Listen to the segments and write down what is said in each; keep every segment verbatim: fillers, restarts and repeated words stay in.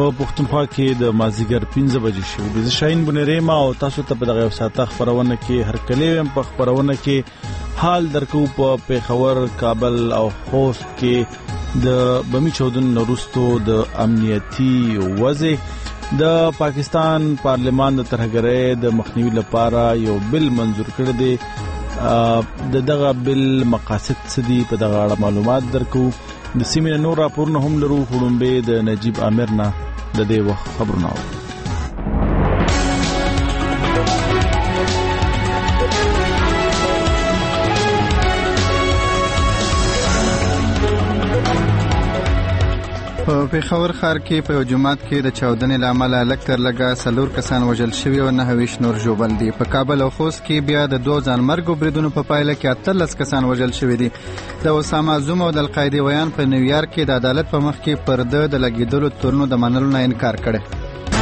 په پښتونخوا کې د مازیګر پنځه بجې شوې دي. زه شاهین بنیریما او تاسو ته په دغه ساعته خبرونه کې هر کله په خبرونه کې حال درکو په پیښور، کابل او خوست کې د بمی چودن نورستو د امنیتي وضع د پاکستان پارلمان د ترهګرۍ د مخنیوي لپاره یو بل منظور کړی دی. د دغه بل مقاصد څه دي په دغه اړه معلومات درکو. د سیمې نور راپورونه هم لرو. خړومبه د نجیب عامر نه د دې وخت خبرونه و. په پیښور ښار کې په یو جومات کې د چاودنې له امله لږ تر لږه څلور کسان وژل شوي او نهه ویشت نور ژوبل دي. په کابل او خوست کې بیا د دوو ځانمرګو بریدونو په پایله کې اتلس کسان وژل شوي دي. د اسامه زوم او د القاعدې ویان په نیویارک کې د عدالت په مخ کې پر ده د لګېدلو تورنو د منلو نه انکار کړی.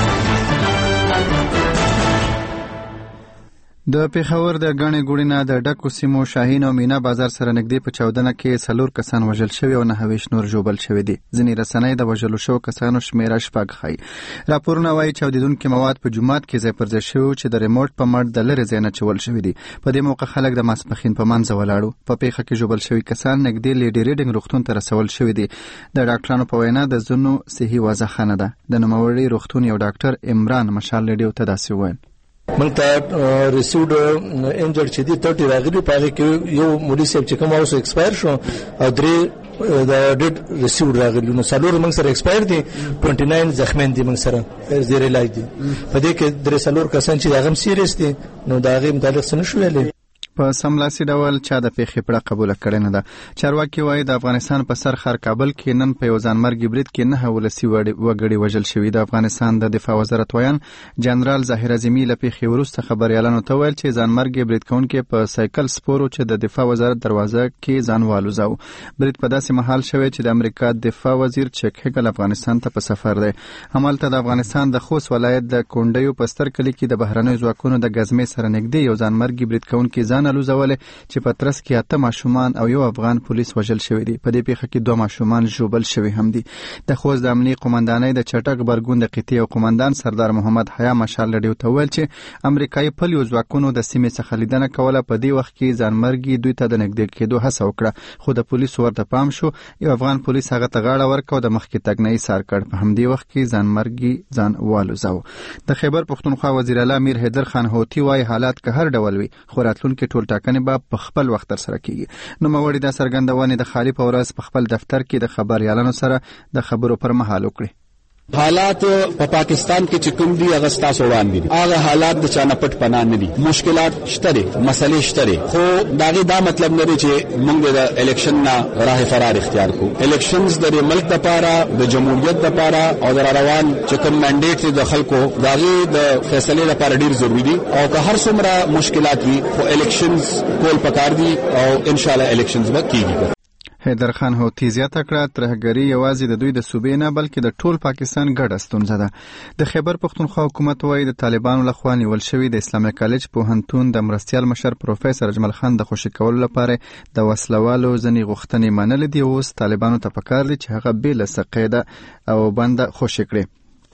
د پیښور د غنې ګوړې نه د ډکو سیمو شاهین او مینا بازار سره نږدې په چاودنه کې څلور کسان وژل شوي او نهه ویشت نور ژوبل شوي دي. ځینې رسنۍ د وژلو شوو کسانو شمیره شپږ ښیي. راپورونه وایي چاودېدونکي مواد په جومات کې ځای پر ځای شوي چې د ریموټ په مټ د لرې ځای نه چول شوي دي. په دې موقع خلک د ماسپښین په منځ ولاړو. په پیښه کې ژوبل شوي کسان نږدې لیډي ریډینګ روغتون ته رسول شوي دي. د ډاکټرانو په وینا د ځینو صحي وضع ښه نه ده. د نوموړي روغتون یو ډاکټر عمران مشال ریډیو ته داسې وویل: موږ ته ریسیوډ انجر چې دي ترټي راغلي په هغه کې یو مولوي صاحب چې کوم اوس ایکسپایر شو او درې د ډېډ ریسیوډ راغلي نو څلور موږ سره ایکسپایر دي، ټوئنټي ناین زخمیان دي موږ سره زیر علاج دي. په دې کې درې څلور کسان چې هغه هم سیریس دي نو د هغې متعلق څه نشو ویلی. په سملاسي ډول چا د پیښې پړه قبوله کړې نه ده. چارواکي وایي د افغانستان په سر ښار کابل کې نن په یو ځانمرګي برید کې نهه ولسي وګړي وژل شوي. د افغانستان د دفاع وزارت ویان جنرال ظاهر اعظمي له پیښې وروسته خبریالانو ته ویل چې ځانمرګي برید کوونکي په سایکل سپورو چې د دفاع وزارت دروازه کې ځان والوزاو. برید په داسې مهال شوی چې د امریکا دفاع وزیر چک هیګل افغانستان ته په سفر دی. همالته د افغانستان د خوست ولایت د کونډیو په ستر کلي کې د بهرنیو ځواکونو د ګزمې سره نږدې یو ځانمرګي برید کوونکي ځان الوزولی چې په ترڅ کې اته ماشومان او یو افغان پولیس وژل شوي دي. په دې پیښه کې دوه ماشومان ژوبل شوي هم دي. د خوست د امنیي قومندانۍ د چټک غبرګون د قطعې او قومندان سردار محمد حیا مشال ریډیو ته ویل چې امریکایي پلیو ځواکونو د سیمې څخه لیدنه کوله. په دې وخت کې ځانمرګي دوی ته د نږدې کېدو هڅه وکړه خو د پولیسو ورته پام شو. یو افغان پولیس هغه ته غاړه ورکړه او د مخکې تګ نه یې ایثار کړ. په همدې وخت کې ځانمرګي ځان والوزاو. د خیبر پښتونخوا وزیر اعلی میر حیدر خان هوتي وایي حالات که هر ډول وي خو راتلونکي ټولټاکنې به په خپل وخت تر سره کیږي. نوموړي دا څرګندونې د خالي په ورځ په خپل دفتر کې د خبريالانو سره د خبرو پر مهال وکړي. حالات په پاکستان کې چې کوم دي هغه ستاسو وړاندې دي. هغه حالات د چانه پټ پناه نه دي. مشکلات شته دي، مسلې شته دي، خو داغه دا مطلب نه دی چې موږ د الیکشن نه راه فرار اختیار کوو. الیکشنز د ملک لپاره، د جمهوریت لپاره او د روان چې کوم منډیټ د خلکو داغه د فیصله لپاره ډیر ضروری دي. او که هر څومره مشکلات وي خو الیکشنز کول پکار دي او ان شاء الله الیکشنز به کیږي. حیدر خان هوتي زیاته کړه ترهګري یوازې د دوی د صوبې نه بلکې د ټول پاکستان ګډه ستونزه ده. د خیبر پښتونخوا حکومت وایي د طالبانو لخوا نیول شوي د اسلامي کالج پوهنتون د مرستیال مشر پروفیسور اجمل خان د خوشي کولو لپاره د وسلوالو ځینې غوښتنې منلې دي. اوس طالبانو ته پکار دي چې هغه بې له سقیده او بنده خوشي کړي.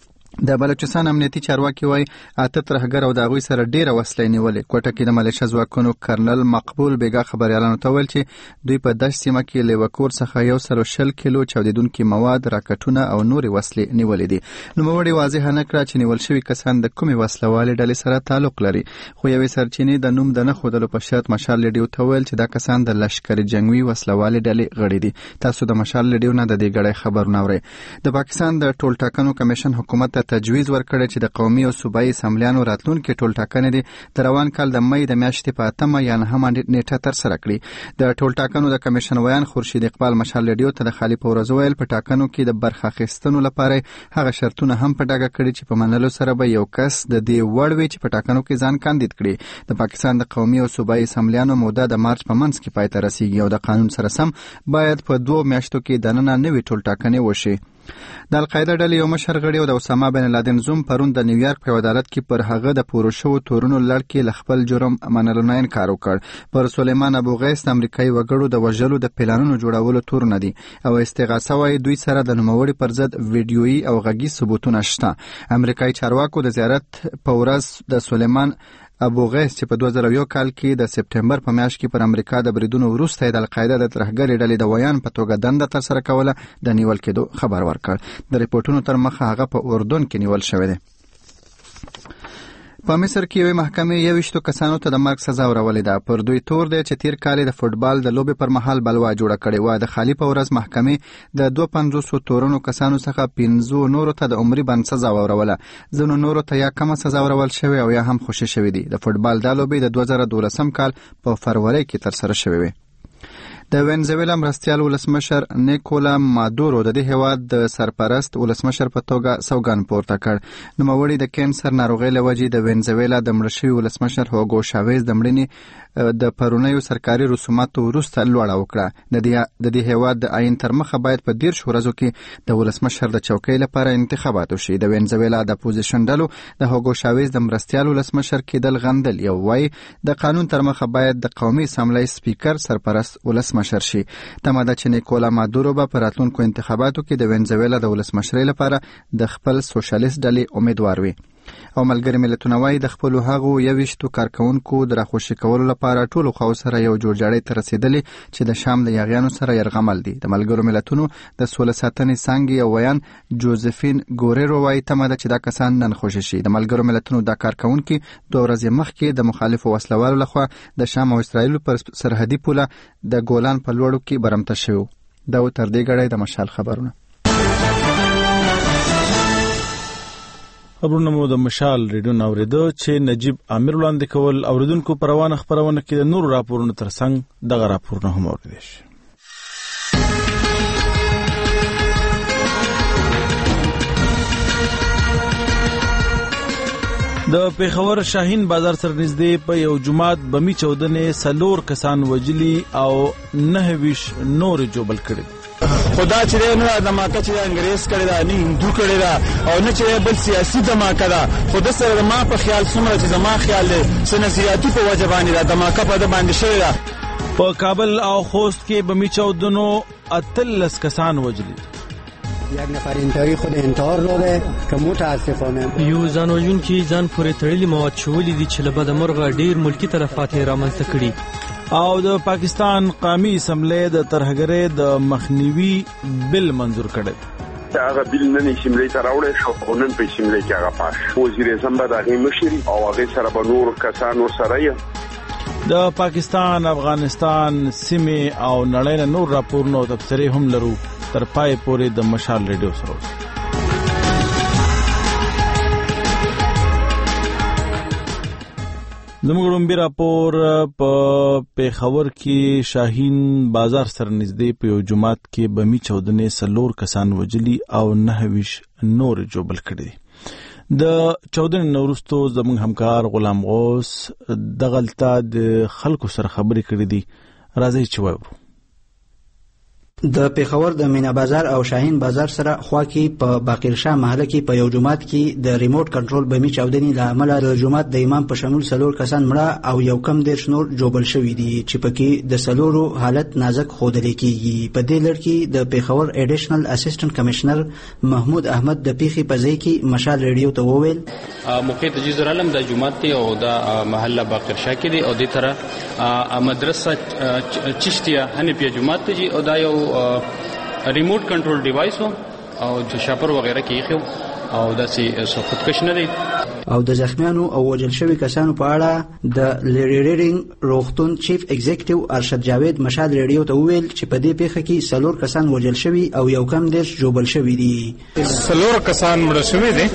د بلوچستان امنیتي چارواکي وایي اته ترهګر او د هغوی سره ډېره وسلې نیولې. کوټه کې د ملیشه ځواکونو کرنل مقبول بیګا خبریالانو ته ویل چې دوی په دشت سیمه کې له وکور څخه یو سل شل کیلو چاودېدونکي مواد، راکټونه او نورې وسلې نیولې دي. نوموړي واضح نه کړه چې نیول شوي کسان د کومې وسلوالې ډلې سره تعلق لري. خو یوې سرچینې د نوم د نه ښودلو په شرط مشال ریډیو ته ویل چې دا کسان د لشکر جنګوي وسلوالې ډلې غړي دي. تاسو د مشال ریډیو نه د دې ګړی خبرونه اورئ. د پاکستان د ټولټاکنو کمیشن حکومت ته تجویز ورکړی چې د قومي او صوبایي اسمبلیانو راتلونکي ټولټاکنې دي د روان کال د مې د میاشتې په اتمه یا نهمه نیټه ترسره کړي. د ټولټاکنو د کمیشن ویان خورشید اقبال مشال ریډیو ته د خالي په ورځ ویل په ټاکنو کې د برخه اخیستنو لپاره هغه شرطونه هم په ډاګه کړي چې په منلو سره به یو کس د دې وړ وي چې په ټاکنو کې ځان کاندید کړي. د پاکستان د قومي او صوبایي اسمبلیانو موده د مارچ په منځ کې پای ته رسیږي او د قانون سره سم باید په دوه میاشتو کې دننه نوې ټولټاکنې وشي. د القاعده ډلې یو مشر غړي او د اسامه بن لادن زوم پرون د نیویارک په عدالت کې پر هغه د پورو شو تورونو لړ کې خپل جرم منلو نه انکار وکړ. پر سلیمان ابو غیث د امریکایي وګړو د وژلو د پلانونو جوړولو تورونه دي او استغاثه وايي دوی سره د نوموړي پر ضد ویډیويي او غږی ثبوتونه شته. امریکایي چارواکو د زیارت په ورځ د سلیمان ابو غیث چې په دوه زره یو کال کې د سپټمبر په میاشت کې پر امریکا د بریدونو وروسته د القاعده د ترهګرې ډلې د ویان په توګه دنده ترسره کوله د نیول کېدو خبر ورکړ. د ریپورتونو تر مخه هغه په اردن کې نیول شوی دی. په مصر کې یوې محکمې یویشتو کسانو ته د مرګ سزا ورولې ده. پر دوی تور دی چې تیر کال د فوټبال د لوبې پر مهال بلوا جوړه کړې وه. د خالي په ورځ محکمې د دوه پنځوسو تورنو کسانو څخه پنځو نورو ته د عمري بند سزا وروله. ځینو نورو ته یا کمه سزا ورول شوې او یا هم خوشي شوي دي. د فوټبال دا لوبې د دوه زره دولسم کال په فروری کې ترسره شوې وې. د وینزویلا مرستیال ولسمشر نیکولا مادورو د دې هیواد د سرپرست ولسمشر په توګه سوګند پورته کړ. نوموړي د کینسر ناروغۍ له وجې د وینزویلا د مړ شوي ولسمشر هوګو شاویز د مړینې د پرونیو سرکاري رسوماتو وروسته لوړه وکړه. د دې د دې هیواد د عین تر مخه باید په دېرش ورځو کې د ولسمشر د چوکۍ لپاره انتخابات وشي. د وینزویلا د اپوزیشن ډلو د هوګو شاویز د مرستیال ولسمشر کېدل غندل یو وایي د قانون تر مخه باید د قومي اسمبلی سپیکر سرپرست ولسمشر مشر شي. تمه ده چې نیکولا مادورو به په راتلونکو انتخاباتو کې د وینزویلا د ولسمشرۍ لپاره د خپل سوشلیست ډلې امیدوار وي. او ملګري ملتونه وايي د خپلو هغو یویشتو کارکونکو د راخوشي کولو لپاره ټولو خواو سره یو جوړجاړی ته رسېدلي چې د شام د یاغیانو سره یرغمل دي. د ملګرو ملتونو د سوله ساتنې څانګې یو ویان جوزفین ګوریرو وايي تمه ده چې دا کسان نن خوشي شي. د ملګرو ملتونو دا کارکونکي دوه ورځې مخکې د مخالفو وسلوالو لخوا د شام او اسرائیل پر سرحدي پوله د ګولان په لوړو کې برمته شوی. دا و تر دې غړی د مشال خبرونه. خبرونه مو د مشال ریډیو ناوریدو چې نجیب امیر وړاندې کول. اوریدونکو په روانه خبرونه کې د نور راپورونو ترڅنګ دغه راپورونه هم اوریدل شي. د پیښور شاهین بازار سره نږدې په یو جماعت بمی چودنې سلور کسان وجلی او نه ویش نور جوبل کړي. خدا چې نه دماکه چې انګريز کړی دا نه هندو کړی دا او نه چې بل سیاسي دماکه دا. خود سره ما په خیال څومره چې زما خیال دی سنسیاتي په وجبانی دا دماکه په د باندې شوی دا. په کابل او خوست کې بمی چودنو اتلس کسان وجلی. یک نفر انتحاری خود انتحار داده که متاسفانه یو ځان وژونکي ځان پورې تړلي مواد شولي دي چې له بده مرغه ډیر ملکی تلفات یې رامنځته کړي. او د پاکستان قومي اسمبلی د ترهګرۍ د مخنیوي بل منظور کړی. هغه بل نن اسمبلی ته راوړی شو او نن په اسمبلی کې هغه پاس وزیر اعظم به د هغې مشري او هغې سره به نور کسان ورسره یې. د پاکستان افغانستان سیمې او نړۍ نه نور راپورونه او تبصرې هم لرو. تر پای پورې د مشال ریډیو سره اوسئ. زموږ لومبي راپور په پیښور کې شاهین بازار سره نږدې په یو جماعت کې بمی چودنې سلور کسان وجلی او نه ویش نور جوبل کړي. د چودنې وروسته زموږ همکار غلام غوث دغلته د خلکو سره خبرې کړې دي. راځي چې وایو. د پیښور د مینا بازار او شاهین بازار سره خوا کې په باقرشاه محله کې په یو جماعت کې د ریموټ کنټرول بمی چاودنې له امله د جماعت د امام په شمول سلور کسان مړه او یو کم دېرش نور جوبل شوي دي چې پکې د سلورو حالت نازک ښودل کېږي. په دې لړ کې د پیښور ایډیشنل اسسټنټ کمشنر محمود احمد د پیښې په ځای کې مشال ریډیو ته وویل موقع ته جزر علم د جماعت دی او د محله باقرشاه کې دی او د طرح مدرسه چشتیه حنفیه جماعت ته جی او دا یو ریموټ کنټرول ډیوایس او چې شاپر وغیرہ کې خو او داسې خودکش نه دی. او د زخمیانو او وژل شوي کسانو په اړه د لیریډینګ روغتون چیف ایگزیکټیو ارشد جاوید مشال ریډیو ته وویل چې په دې پیښه کې سلور کسان وژل شوي او یو کم دېرش جوبل شوي دي. سلور کسان مړه شوي دي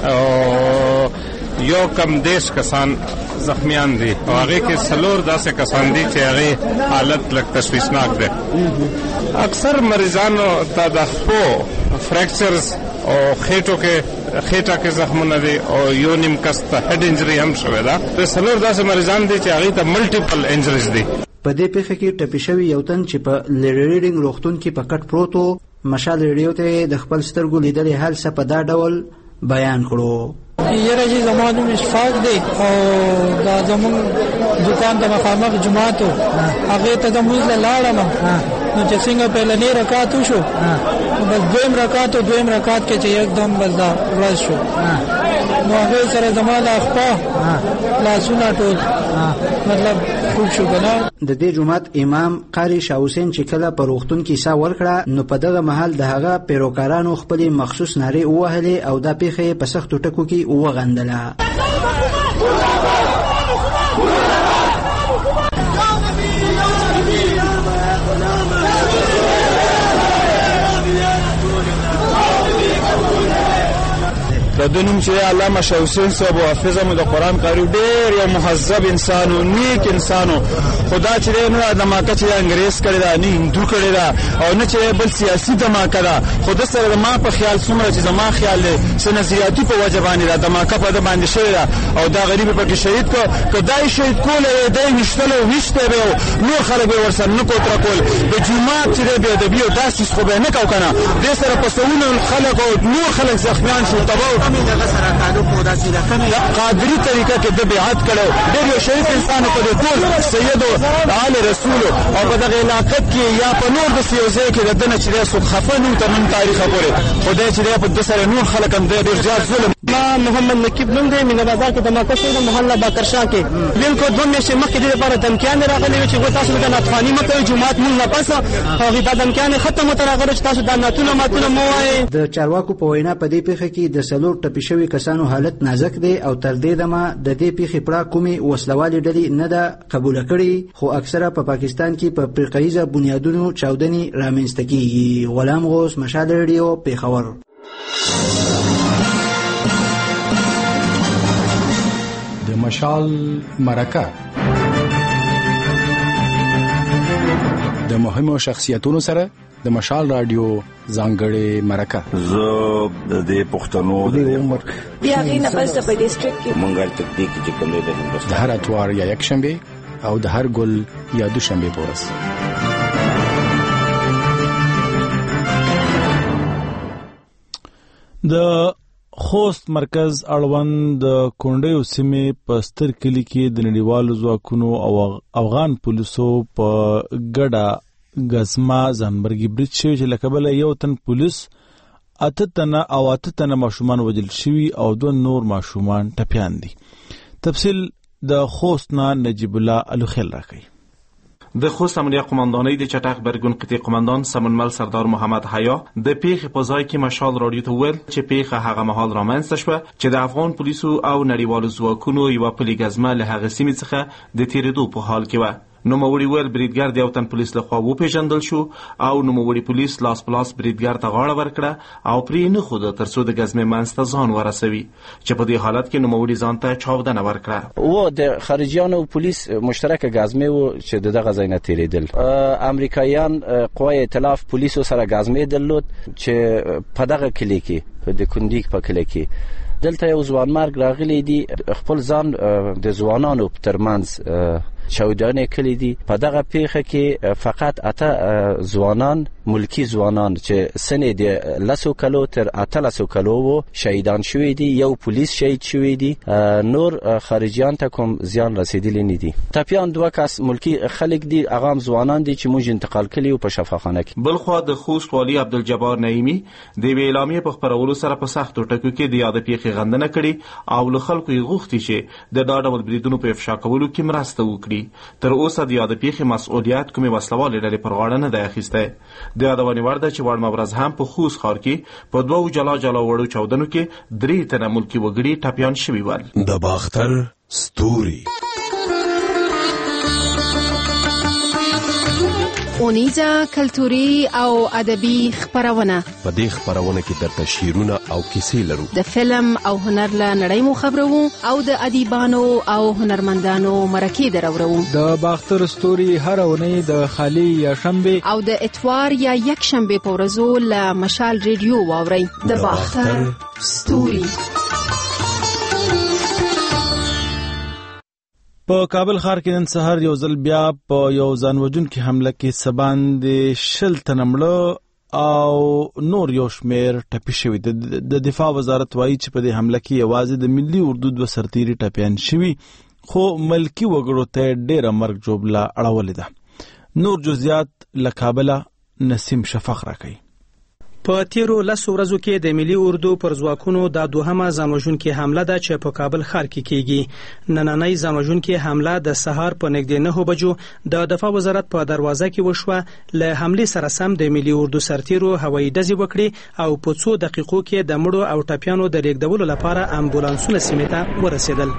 او یو کم دېرش کسان زخمیان دي او هغه کې سلور داسې کسان دي چې هغه حالت لږ تشویشناک ده. اکثر مریضانو ته د خپو فریکچرز او خېټو کې خېټه کې زخمونه دي او یو نیم کس ته هډ انجری هم شوې ده. د سلور داسې مریضان دي چې هغه ته ملټیپل انجریز دي. په دې پیښه کې ټپي شوی یو تن چې په لیریډینګ روغتون کې په کټ پروت مشال ریډیو ته د خپل سترګو لیدلې حال څه په دا ډول بیان کړو. یره چې زما نوم اشفاق دی او دا زمون دکان د مخامخ جمعه هغه ته د موږ لاړم نو چې څنګه په لنی رکعت شو بس دویم رکعت او دویم رکعت کې چې یکدم بس دا ورځ شو نو هغه سره زما د خپل لاسونه ټول مطلب خوب شو کنه. د دې جمعات امام قاری شاه حسین چې کله په روغتون کې سا ورکړه نو په دغه محل د هغه پیروکارانو خپل مخصوص نارې ووهلې او دا پیښه په سختو ټکو کې وغندله. د دنوم چې علامه شاه حسین صاحب او حافظ مو د قران قاری ډېر یو مهذب انسان او نیک انسان خدا چې نه د ماکه چې انګريز کړی دا نه هندو کړی دا او نه چې بل سیاسي دماکه دا خود سره ما په خیال څومره چې زما خیال له سنزياتي په وجه باندې دا دماکه په باندې شوی دا او دا غریب په کې شهید کو کدای شهید کول دی نشته او نشته به نور خلک ورسره نه کوتره کول د جمعه چې به د بیو داسې خو به نه کو کنه د سره پسونه خلک او نور خلک زخمیان شو تباو دغه سره تعلق مو داسې د کمی قادری طریقه کې د بیعت کړو ډېر یو شریف انسان په ټول سید او آل رسول او په دغه علاقه کې یا په نور د سیوزه کې د دنه چې سو خفنو ته من تاریخ پورې خدای چې په د سره نور خلک هم ډېر زیات ظلم. ما محمد نقیب نوم دی مینه بازار کې د ماکسې د محله باکرشاه کې بالکل دوه میاشتې مخکې د لپاره دمکیان راغلي چې غو تاسو د ناتخوانی مکه جمعات مونږ نه پاسه هغه د دمکیان ختم تر هغه چې تاسو د ناتونه ماتونه مو وای. د چارواکو په وینا په دې پیښه کې د سلور ټپي شوی کسانو حالت نازک دی او تر دې دمه د دې پیښې پړه کومي وسلوالې ډلې نه ده قبول کړې خو اکثره په پا پاکستان کې په فرقه‌ایزه بنیادونو چاودنې رامنځته کیږي. غلام غوث، مشال ریډیو، پیښور. د مشال مرکه د مهمو شخصیتونو سره د مشال رادیو ځانګړې مرکه. زه د دې پښتنو د عمر بیا غینه بس په ډیسټریکټ کې منګل تکتیک چې کومه ده د هر اتوار یا یک شنبه او د هر ګل یا دوشنبه پورس. د خوست مرکز اړوند د کونډیو سیمې په ستر کلی کې د نړیوالو ځواکونو او افغان پولیسو په ګډه غزما ځانبرګي برید شوی چې لکبل یو تن پولیس اته تنه او اته تنه ماشومان وجل شوی او دوه نور ماشومان ټپيان دي. تفصیل د خوست نه نجیب الله الوخیل راکړي. د خوست امنیه قماندانۍ د چټک برګون قطعي قماندان سمنمل سردار محمد حیا د پیښې په ځای کې مشال رادیو ته ویل چې پیښه هغه مهال رامنځته شوه چې د افغان پولیسو او نړیوالو ځواکونو یو پلي غزمه له هغه سیمې څخه د تیریدو په حال کې و. نوموړي ویل بریدګر د یو تن پولیس لخوا وپېژندل شو او نوموړي پولیس لاس پلاس بریدګر ته غاړه ورکړه او پرې نه خوده ترڅو د غزمې منځ ته ځان ورسوي چې په دې حالت کې نوموړي ځان ته چاودنه ورکړه. و د خارجيانو پولیس مشترک غزمې و چې دغه ځای نه تیریدل. امریکایان قوای ائتلاف پولیسو سره غزمې درلود چې په دغه کلی کې د کندیک په کلی کې دلته یو ځوان مرګ راغلی دی خپل ځان د ځوانانو ترمنځ چاودنه کړې دي. په دغه پیښه کې فقط اته ځوانان ملکی ځوانان چې سنې د لسو کلو تر اته لسو کلو وو شهیدان شوی دي. یو پولیس شهید شوی دي. نور خارجيان ته کوم زیان رسیدلی نه دي. ټپيان دوه کس ملکی خلک دي اغام ځوانان دي چې موږ انتقال کړي په شفاخانه کې. بلخو د خوست والی عبدالجبار نعیمی د ویلامې په خبرولو سره په سختو ټکو کې د یاد پیښې غندنه کړي او له خلکو یې غوښتي چې د ډاډول بریدونو په افشا کولو کې مرسته وکړي. تر اوسه د یاد پیښې مسؤلیت کومې وسلوالې ډلې پر غاړه نه دی اخیستی. د یادونې وړ ده چې وړ مبرز هم په خوست ښار کې په دوو جلا جلا وړو چاودنو کې درې تنه ملکي وګړي ټپیان شوي ول. د باختر ستوري اونیزه کلتوري او ادبي خبرونه. په دې خبرونه کې درته شعرونه او کیسې لرو. د فلم او هنر له نړۍ مو خبرو او د ادیبانو او هنرمندانو مرکې درورو. د باختر ستوري هر اونۍ د خالی یا شنبه او د اتوار یا یک شنبه په ورځو له مشال ریډیو واورئ. د باختر ستوري. په کابل ښار کې نن سهار یو ځل بیا په یو ځانوژونکي حمله کې سباندې شل تنه مړه او نور یو شمیر ټپي شوي. د دفاع وزارت وایي چې په دې حمله کې یوازې د ملي اردو دوه سرتیري ټپیان شوي، خو ملکی وګړو ته ډېره مرګ جوړه اړولې ده. نور جزئیات له کابله نسیم شفق راکوي. په تیرو لسو ورځو کې د ملي اردو پر ځواکونو دا دوهمه ځانوژونکې حمله ده چې په کابل ښار کې کیږي. نننۍ ځانوژونکې حمله د سهار په نږدې نهو بجو د دفاع وزارت په دروازه کې وشوه. له حملې سره سم د ملي اردو سرتیرو هوایي ډزې وکړې او په څو دقیقو کې د مړو او ټپیانو د لیږدولو لپاره امبولانسونه سیمې ته ورسېدل.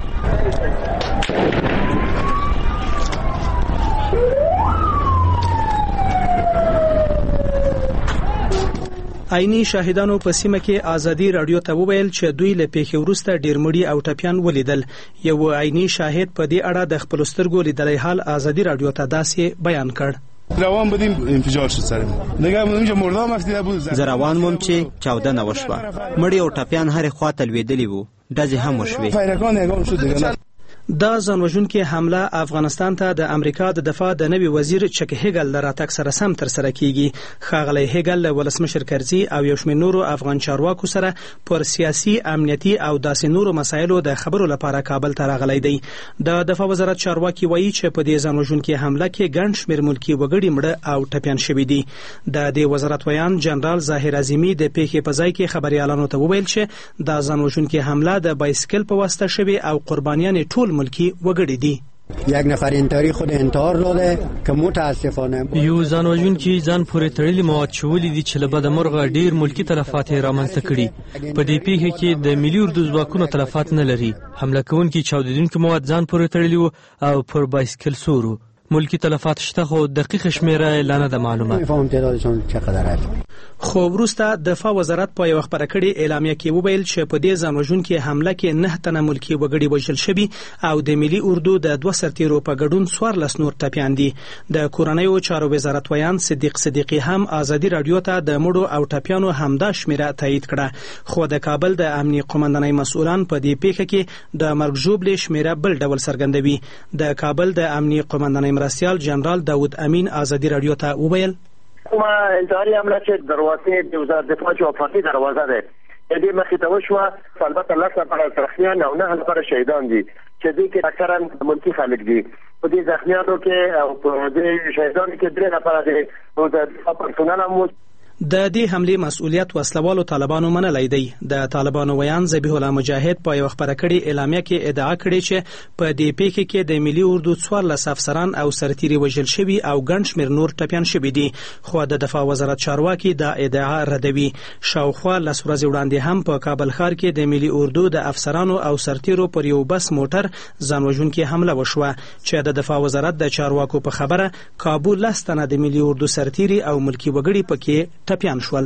عیني شاهدانو په سیمه کې ازادي رادیو ته وویل چې دوی له پیښې وروسته ډېر مړي او ټپیان ولیدل. یو عیني شاهد په دې اړه د خپل سترګو لیدلی حال ازادي رادیو ته داسې بیان کړ. روان بودیم انفجار شد سرم. نگاه بودیم که مردم افتی بود. زه روان وم چې چاودنه وشوه. مړي او ټپیان هرې خواته لوېدلي وو. ډزې هم وشوې. پیرکان نگاه شد دیگه. دا ځانوژونکې حمله افغانستان ته د امریکا د دفاع د نوي وزیر چک هیګل له راتګ سره سم ترسره کیږي. ښاغلی هیګل له ولسمشر کرزي او یو شمېر نورو افغان چارواکو سره پر سیاسي، امنیتي او داسې نورو مسایلو د خبرو لپاره کابل ته راغلی دی. د دفاع وزارت چارواکي وایي چې په دې ځانوژونکې حمله کې ګڼ شمېر ملکي وګړي مړه او ټپیان شوي دي. د دې وزارت ویان جنرال ظاهر عظیمي د پیښې په ځای کې خبریالانو ته وویل چې دا ځانوژونکې حمله د بایسکل په واسطه شوې او قربانیان ټول ملکی وګړي دي. یک نفر انتحاری خود انتحار داده که متاسفانه یو ځانوژونکي ځان پورې تړلي مواد چولي دي چې له بده مرغه ډیر ملکی تلفات یې رامنځته کړي. په دې پیښه کې د ملي اردو ځواکونو تلفات نه لري. حمله کوونکي چاودیدونکي مواد ځان پورې تړلي وو او پر بایسکل سورو. ملکی تلفات شته خو دقیق شمیره اعلان نه معلومه. میفهم تعدادشون چقدر است. خو وروسته دفاع وزارت په یو خبره کړې اعلامیه کې وویل چې په دې ځانوژونکې حمله کې نه تنه ملکی وګړي وژل شوي او د ملي اردو د دوه سرتیرو په ګډون څوارلس نور ټپیان دي. د کورنیو چارو وزارت ویان صدیق صدیقي هم ازادي رادیو ته د مړو او ټپیانو همدا شمیره تایید کړه. خو د کابل د امنیي قومندانۍ مسؤلان په دې پیښه کې د مرګ ژوبلې شمیره بل ډول څرګندوي. د کابل د امنیي قومندانۍ مرستیال جنرال داود امین ازادي رادیو ته وویل کومه انتحاري حمله چې دروازې د وزارت دفاع جواباتي دروازه ده دې مخې ته وشوه. البته لس نفره زخمیان او نه نفره شهیدان دي چې دې کې اکثرا ملکي خلک دي. په دې زخمیانو کې او په دې شهیدانو کې درې نفره دي او د دفاع پرسونل هم د دې حملې مسؤلیت وسلوالو طالبانو منلی دی. د طالبانو ویان ذبیح الله مجاهد په یو خبره کړې اعلامیه کې ادعا کړې چې په دې پیښه کې د ملي اردو څوارلس افسران او سرتیري وژل شوي او ګڼ شمېر نور ټپیان شوي دي. خو د دفاع وزارت چارواکي دا ادعا ردوي. شاوخوا لس ورځې وړاندې هم په کابل ښار کې د ملي اردو د افسرانو او سرتیرو پر یو بس موټر ځانوژونکې حمله وشوه چې د دفاع وزارت د چارواکو په خبره کابو لس تنه د ملي اردو سرتیري او ملکي وګړي پکې ټپیان شول.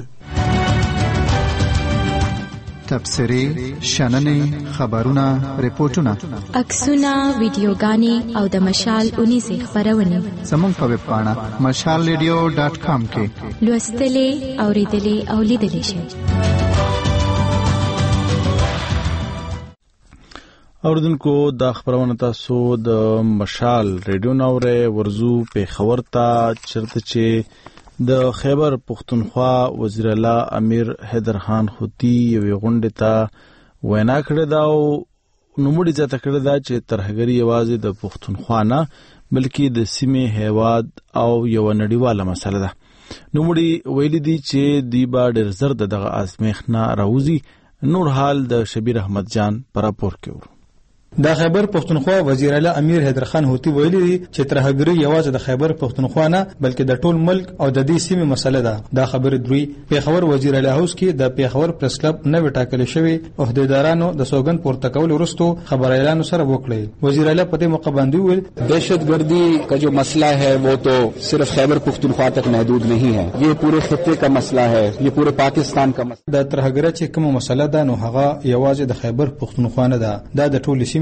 تبصرې، شننې، خبرونه، ریپورتونه، عکسونه، ویډیوګانې او د مشال اونیزې خبرونه زموږ په ویب پاڼه مشال ریډیو ډاټ کام کې لوستلې، اوریدلې او لیدلې شئ. اوردونکو د خبرونه تاسو د مشال ریډیو نوره ورزو په خبر تا چرته چې د خیبر پختونخوا وزیر اعلی امیر حیدر خان خوتی یو غونډه ته وینا کړې دا او نوموړي ځته کړې دا چې ترهګری یوازې د پختونخوا نه بلکې د سیمې هیواد او یو نړیواله مسله ده. نوموړي ویلي دي چې دی با ډېر زر دغه ازمیخ نه راوځي. نور حال د شبیر احمد جان پر راپور کوي. د خیبر پختونخوا وزیر اعلی امیر حیدر خان هوتی ویلي دي چې ترهګری یوازې د خیبر پختونخوا نه بلکې د ټول ملک او د دې سیمې مسله ده. دا خبره دوی پیښور وزیر اعلی هاوس کې د پیښور پریس کلب نوې ټاکل شوی عہدیدارانو د سوګند پورته کول وروسته خبرایلانو سره وکړي. وزیر اعلی په دې موقع باندې ویل دهشتگردی کا جو مسئلہ ہے وہ تو صرف خیبر پختونخوا تک محدود نہیں ہے. یہ پورے خطے کا مسئلہ ہے. یہ پورے پاکستان کا مسئلہ. د ترهګری چې کومه مسله ده نو هغه یوازې د خیبر پختونخوا نه ده. دا د ټول سیمې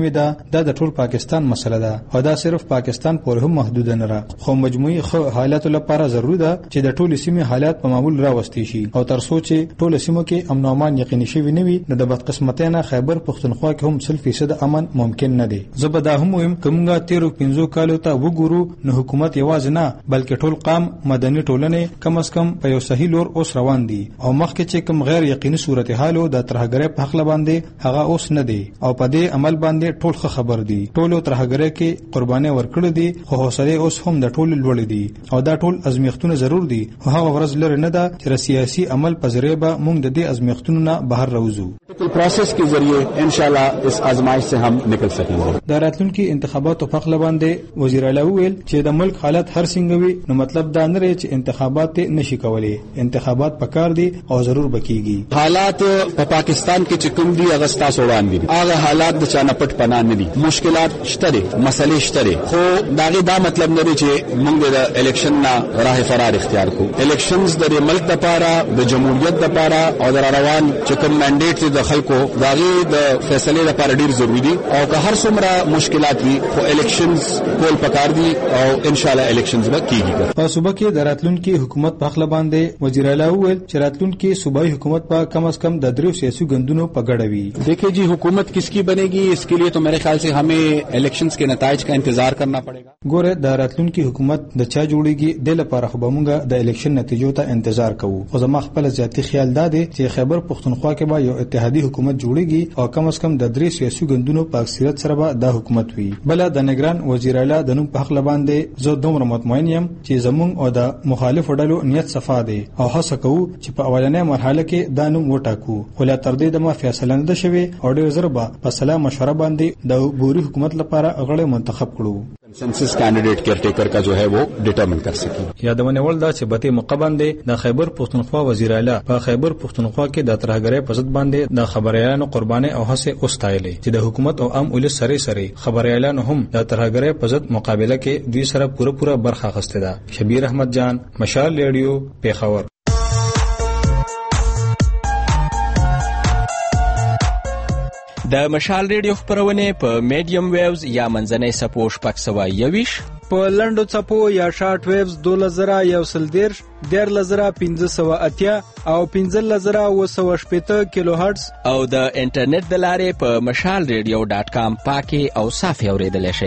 سیمې ده دا د ټول پاکستان مسله ده او دا صرف پاکستان پورې هم محدود نه را خو مجموعي حالات لپاره ضروري ده چې د ټول سیمې حالات په معمول راوستي شي او تر څو چې ټول سیمو کې امن او امان یقیني شي نه وي نو د بدقسمتۍ نه خیبر پختونخوا کې هم سل فیصد امن ممکن نه دی. زه به دا هم وایم کومه تیرو پنځو کالو ته وګورو نو حکومت یوازې نه بلکې ټول قام مدني ټولنې کم از کم په یو صحیح لور اوس روان دي او مخکې چې کوم غیر یقیني صورتحال د ترهګرۍ په حق باندې هغه اوس نه دی او په دې عمل باندې ټول خبر دي. ټول ترهګرۍ کې قرباني ورکړي دي خو حوصله اوس هم د ټول لوړ دي او دا ټول ازمیختونه ضرور دي خو هغه ورځ لري نه ده چې سیاسي عمل په ذریعہ به موږ د دې ازمیختونو نه بهر راوځو. پروسس کے ذریعے انشاءاللہ اس آزمائش سے ہم نکل سکیں گے. د راتلونکي انتخاباتو په خپل باندې وزیر اعلی ویل چې د ملک حالت هر څنګه وي نو مطلب دا نه لري چې انتخابات نشي کولای. انتخابات پکار دي او ضرور بکیږي. حالات په پاکستان کې چې کوم دي اگستا سوړان دي هغه حالات د چانه پټ پناه نه دي. مشکلات شته دي مسلې شته دي خو داغه دا مطلب نه دی چې موږ د الیکشن نه راه فرار اختیار کو. الیکشنز د ملک لپاره د جمهوریت لپاره او د روان چې کوم منډیټ د خلکو داغه د فیصله لپاره ډیر ضروری دي او که هر څومره مشکلات وي خو الیکشنز کول پکار دي او ان شاء الله الیکشنز به کیږي. په صوبه کې د راتلونکي حکومت په خپل باندې وزیر اعلی ویل چې راتلونکي صوبایي حکومت په کم از کم د درو سیاسي ګوندونو په ګډه وي. دیکھیے جی حکومت کس کی بنے گی اس کے لیے تو میرے خیال سے ہمیں الیکشنز کے نتائج کا انتظار کرنا پڑے گا. ګوره د راتلونکي حکومت د چا جوړیږي د لپاره خو به موږ د الیکشن نتیجو ته انتظار کوو. خو زما خپل ذاتی خیال دا دی چې خیبر پختونخوا کې به یو اتحادی حکومت جوړیږي او کم از کم د درې سیاسي ګوندونو په اکثریت سره به دا حکومت وي. بل د نگران وزیر اعلی د نوم په حق باندې زه دومره مطمئن یم چې زموږ او د مخالفو ډلو نیت صفا دی او هڅه کوو چې په اولنې مرحله کې دا نوم وټاکو. خو لا تر دې د ما فیصله نه شوي او ډېر زر به په سلا مشوره باندې د بوري حکومت لپاره غړي منتخب کړو. کنسنسس کینډیډیټ کیئر ټیکر کا جو ہے وہ ډیټرمن کر سکے. یادونه ول دا چې بته مقبنده د خیبر پختونخوا وزیر اعلی په خیبر پختونخوا کې د ترهګرۍ په ضد باندې د خبريالانو قرباني او هڅه اوستایلې چې د حکومت او عام ولس سره سره خبريالانو هم د ترهګرۍ په ضد مقابله کې دوی سره پوره پوره برخه اخیسته ده. شبیر احمد جان، مشال ریډیو، پیښور. د مشال ریډیو خبرونه په میډیم ویوز یا منځنۍ سپو شپږ سوه یوویش په لنډو څپو یا شارټ ویوز دوله زره یو سل دیرش دیارلس زره پنځه سوه اتیا او پنځلس زره اوه سوه شپېته کیلو هرټز او د انټرنیټ د لارې په مشال ریډیو ډاټ کام پاکي او صافي اوریدلی شئ.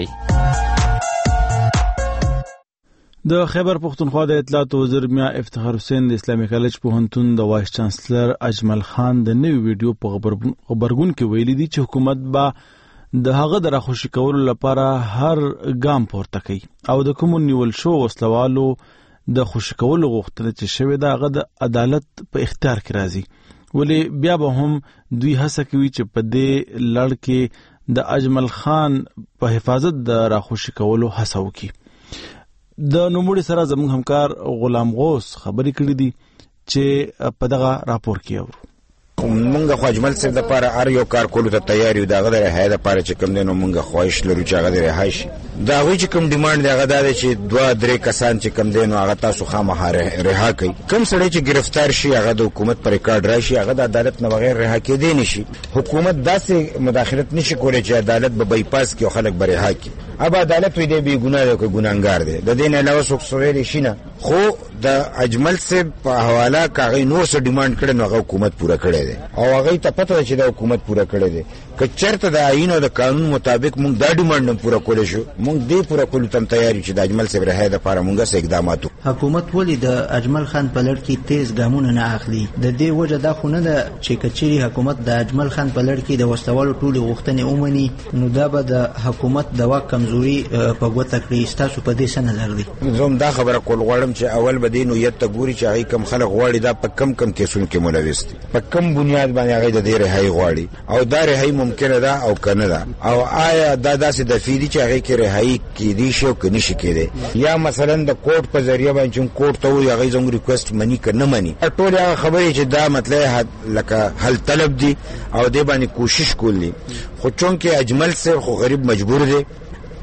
د خیبر پختونخوا د اطلاعات وزیر میا افتخار حسین د اسلامي کالج پوهنتون د وایس چانسلر اجمل خان د نوي ویډیو په خبرګون کې ویلي دي چې حکومت به د هغه د راخوشي کولو لپاره هر ګام پورته کوي او د کوم نیول شو وسلوالو د خوشی کولو غوښتنه چې شوی دا هغه د عدالت په اختیار کې راځي. ولی بیا به هم دوی هڅه کوي چې په دې لړ کې د اجمل خان په حفاظت د راخوشي کولو هڅه وکړي. د نوموړي سره زموږ همکار غلام غوث خبرې کړې دي چې په دغه راپور کې اورو. مونږ خو اجمل صاحب د لپاره هر یو کار کولو ته تیار یو. دغه د رهایی لپاره چې کوم دی نو مونږ خواهش لرو چې هغه د رهایی شي. د هغوی چې کوم ډیمانډ دی هغه دا دی چې دوه درې کسان چې کوم دی نو هغه تاسو خامخا رها کوي. کوم سړی چې گرفتار شي هغه د حکومت پر ریکارډ راشي هغه د عدالت نه بغیر رها کېدی نشي. حکومت داسې مداخلت نشي کولی چې عدالت به بایپاس کړي او خلک به رها کړي. اب عدالت وی دی بی ګناه دی که ګناهګار دی د دې نه علاوه څوک سویل شي نه. خو د اجمل صاحب په حواله کاغی نور څه ډیمانډ کړي نو هغه حکومت پوره کړی دی او هغه ته پته چې د حکومت پوره کړی دی. که چرته د آئین او د قانون مطابق مونږ دا ډیمانډ نه پوره کولی شو مونږ دې پوره کولو ته تیار یو چې د اجمل صاحب رهایی لپاره مونږ څه اقدامات وکړو. حکومت ولې د اجمل خان په لړ کې تیز ګامونه نه اخلي؟ د دې وجه دا خو نه ده چې کچېرې حکومت د اجمل خان په لړ کې د وسلوالو ټولې غوښتنې ومني نو دا به د حکومت د واک کمزوري په ګوته کړي. ستاسو په دې څه نظر دی؟ زه هم دا خبره کول غواړم چې اول به دې نوعیت ته ګوري چې هغوی کم خلک غواړي دا په کم کم کیسونو کې ملوث دي په کم بنیاد باندې هغوی د دې رهایی غواړي او دا رهایی ممکنه ده او که نه ده او آیا دا داسې دفعې دي چې هغوی کې رهایی کیدی شي او که نشي کیدی یا مثلا د کوټ په ذریعه باندې چې کوټ ته وایي هغوی زموږ ریکویسټ مني که نه مني. ټولې هغه خبرې چې دا مطلب لکه حل طلب دي او دې باندې کوشش کول دي. خو چونکې اجمل صاحب خو غریب مجبور دی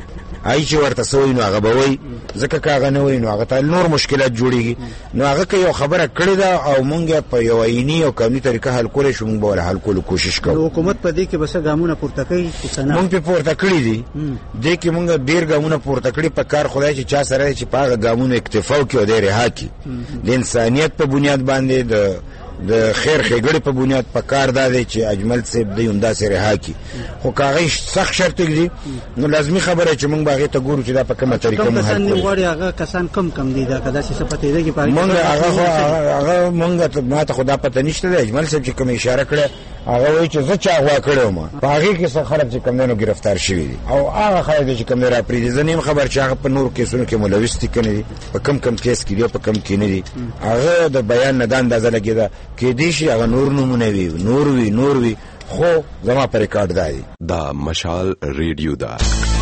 آی چې ورته سوی نو هغه به وای ځکه کاغه نه وای نو هغه ته نور مشکلات جوړیږي نو هغه که یو خبره کړې ده او مونږ په یو عیني او قانوني طریقه حل کولای شو مونږ به حل کولو کوشش کوو. حکومت په دې کې بس ګامونه پورته کوي چې نه مونږ په پورته کړی دي دې کې مونږ ډیر ګامونه پورته کړی په کار خدای چې چا سره چې پاغه ګامونه اکتفا وکړي او د رها کی د انسانيت په بنیاد باندې د د خیر خېګړې په بنیاد په کار دی چې اجمل صاحب دی همدا سره رها کی خو کاغه سخت شرط دی نو لازمی خبره چې مونږ باغې ته ګورو چې دا په کومه طریقه مونږ کسان غواړي هغه کسان کم کم دي دا کدا چې صفته دی کې مونږ هغه هغه مونږ ته ماته خدا پته نشته دی اجمل صاحب چې کوم اشاره کړه هغه وایي چې زه چا غوا کړم ما باغې کې څه خلک چې کوم نه گرفتار شوی دي او هغه خلک چې کوم نه را پریږدي زنیم خبر چې هغه په نور کیسونو کې ملوث دي کني په کم کم کیس کې دی په کم کې نه دي هغه د بیان نه د اندازه لګیدا کې دي شي هغه نور نمونه وي نور وي نور وي خو زما پر ریکارډ دی دا مشال ریډیو دا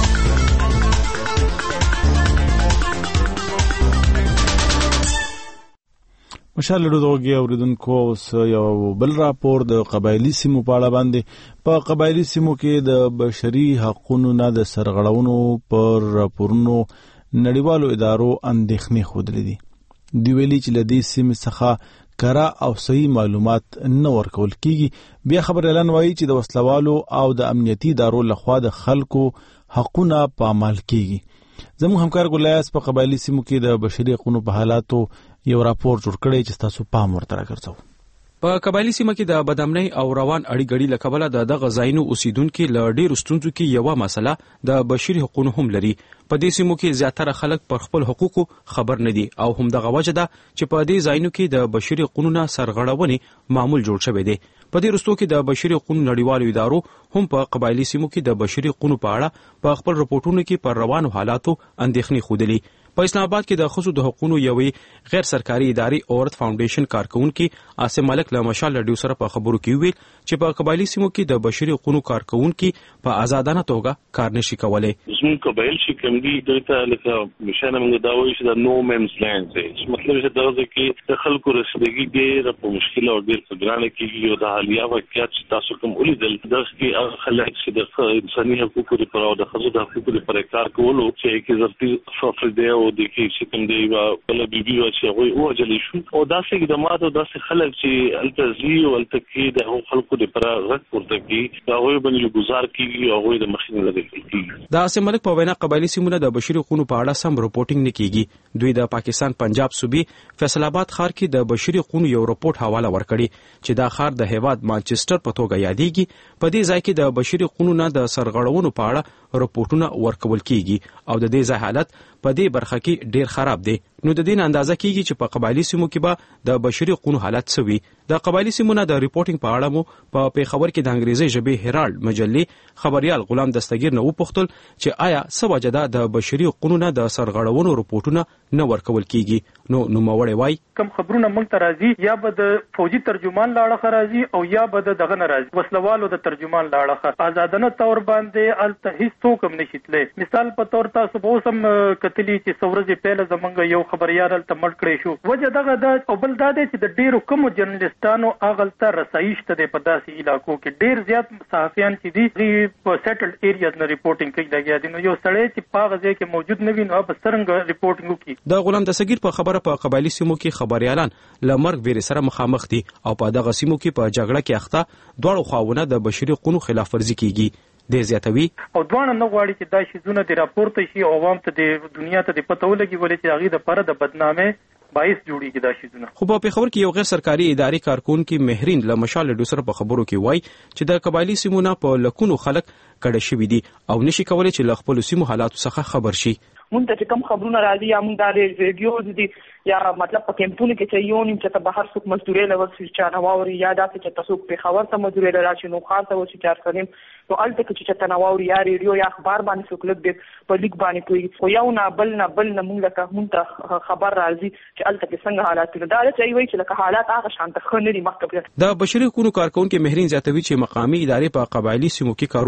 مشال لړدوږي اوریدونکو اوس یو بل راپور د قبایلی سیمو په اړه باندې په قبایلی سیمو کې د بشري حقوقو نه د سرغړونو پر راپورونو نړیوالو ادارو اندېښنې خوده دي دی ویلي چې لدې سیمې څخه کرا او صحیح معلومات نه ورکول کیږي بیا خبر اعلان وایي چې د وسلوالو او د امنیتي ادارو لخوا د خلکو حقوقونه پامال کیږي زموږ همکار ګولیاس په قبایلی سیمو کې د بشري حقوقو په حالاتو یو راپور جوړ کړی چې تاسو پام ورته راګرځو. په قبایلی سیمه کې د بدامنۍ او روان اړیګړي لکبله د دغه ځایونو اوسیدونکو ل ډیر ستونزو کې یو مسله د بشري حقوقو هم لري. په دې سیمو کې زیاتره خلک پر خپل حقوقو خبر نه دي او هم دغه وجه ده چې په دې ځایونو کې د بشري حقوقو نه سرغړونې معمول جوړ شوی دی. په دې رستو کې د بشري حقوقو نړیوالو ادارو هم په قبایلی سیمو کې د بشري حقوقو په اړه په خپل رپورټونو کې پر روانو حالاتو اندېښنې خوده. په اسلام آباد کې د خصوصي د حقوقو یوې غیر سرکاري ادارې اورت فاونډیشن کارکونکو عاصم ملک له مشال رادیو سره په خبرو کې ویل چې په قبایلی سیمو کې د بشري حقوقو کارکونکو په آزادانه توګه کار نشي کولای. زموږ قبایل چې کوم دي دلته لکه مشانه موږ دا وایو چې د نو مینز لینډ دی مطلب چې دغه کې د خلکو رسیدګي ډېر په مشکل او ډېر په ګرانه کېږي او د حالیا واقعیت چې تاسو کوم ولیدل دغه کې هغه خلک چې د انساني حقوقو لپاره او د ښځو د حقوقو لپاره کار کولو چې کې ضروري صفر دی او د کې چې کوم دی وا بل بیبي وا چې هغه وجلې شو او داسې خدمات او داسې خلک چې التزی او التکی د خلکو لپاره غږ ورته کوي دا وایي باندې گزار کیږي او هغه د مخینه لګي کیږي. د عاصم ملک په وینا قبایلی سیمونه د بشري حقوقو په اړه سم رپورټینګ نه کیږي. دوی د پاکستان پنجاب صوبې فیصل آباد ښار کې د بشري حقوقو یو رپورټ حواله ورکړي چې دا ښار د هیواد مانچستر په توګه یادېږي. په دې ځای کې د بشري حقوقو نه د سرغړونو په اړه رپورټونه ورکول کیږي او د دې ځای حالت په دې برخه کې ډیر خراب دی. نو د دې اندازه کیږي چې په قبایلی سیمو کې به د بشري حقوقو حالت سوي. د قبایلی سیمونو د ریپورټینګ په اړه مو په پیښور کې د انګریزي ژبې هرالد مجلې خبريال غلام دستگیر نه وپوښتل چې آیا څه وجه ده د بشري حقوقو نه د سرغړونو رپورټونه نه ورکول کیږي. نو نوموړی وای کم خبرونه موږ ته راځي یا به د فوجي ترجمان لاړه راځي او یا به دغه نه راځي وسلوالو د ترجمان لاړه آزادانه تور باندې الته هیڅ څوک هم نشیتلې. مثال په تور تاسو به سم کتلی چې څورځې پهله زمونږ یو خبريال ته مړ کړی شو وجه دغه د او بل دا دی چې د ډیرو کوم جرنالستانو اغلته رسایشته د په داسې علاقو کې ډیر زیات صحافیان چې دي په سیټلډ ایریاز نه ریپورټینګ کوي لګیا دي نو یو سړی چې په غځې کې موجود نه وي نو په څنګه ریپورټینګ وکړي. د غلام دستگیر په خبره په قبایلی سیمو کې خبريالان لمرګ ویری سره مخامخ دي او په دغه سیمو کې په جګړه کې اخته دواړو خواونه د بشري حقوقو خلاف ورزي کیږي. د زیاتوي او دوانه نه غواړي چې دا شیزونه د راپورته شي او عوام ته د دنیا ته د پته ولګي ولې چې هغه د پاره د بدنامۍ باعث جوړیږي دا شیزونه. خو په پیښور کې یو غیر سرکاري ادارې کارکونکو مهرین له مشال ډو سره په خبرو کې وای چې د قبایلی سیمونو په لکونو خلک کډه شوي دي او نشي کولای چې له خپل سیمو حالاتو څخه خبر شي. مونږ ته کوم خبرونه راځي یا مونږ د ریډیو دي یا مطلب په کمپونو کې چې یو نیم چې ته بهر څوک مزدوري لور چې چا نواوري یا داسې چې تاسو په خبر ته مزدوري راشي نو خاص او چې چار سلیم نو الته کې چې ته نواوري یا ریډیو یا اخبار باندې څوک لګ دې په لیک باندې کوي خو یو نه بل نه بل نه مونږ لکه مونږ خبر راځي چې الته کې څنګه حالات دي دا چې وایي چې لکه حالات هغه شانت خنري مخکې. د بشري حقوقو کارکونکو مهرین زیاتوي چې مقامی ادارې په قبایلی سیمو کې کارونه کوي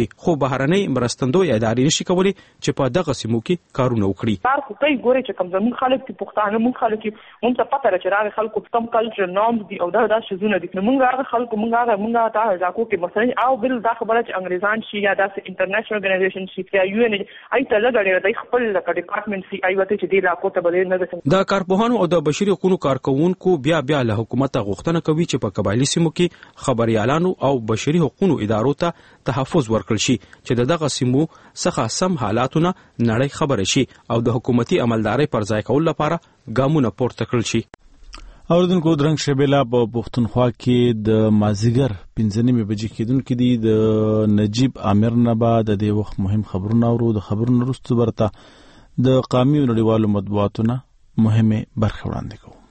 خو بهرنۍ مرستندوی ادارې نشي کولی چې په دغه سیمو کې کارونه وکړي. کار خو کوي ګوري چې کوم زموږ خلک چې پښتانه موږ خلک چې موږ ته پته راځي راغلي خلکو په کوم کلچر نام دي او دا دا شزونه دي. موږ هغه خلکو موږ هغه موږ ته ځکو کې مثلا او بل دا خبره چې انګریزان شي یا داسې انټرنیشنل ارګنایزیشن شي یا یو ان ای ته لګړي د خپل ډپارټمنټ سی ای وته چې دی لا کوته بلې نه ده. دا کارپوهانو او د بشري حقوقو کارکونکو بیا بیا له حکومت غوښتنه کوي چې په قبایلی سیمو کې خبريالانو او بشري حقوقو ادارو ته تحفظ ورکړل شي چې دغه سیمو څخه سم حالاتونه نړۍ خبره شي او د حکومتي عملداري پر ځای کول لپاره ګامونه پورته کړل شي. اوردونکو درنګ شبيلا په پښتونخوا کې د مازیګر پنځه نیمې بجې کېدونکې دي د نجیب عامر نه بعد د دې وخت مهم خبرونه اورو. د خبرونو وروسته برته د قومي او نړیوالو مطبوعاتو نه مهمه برخه وړاندې کوو.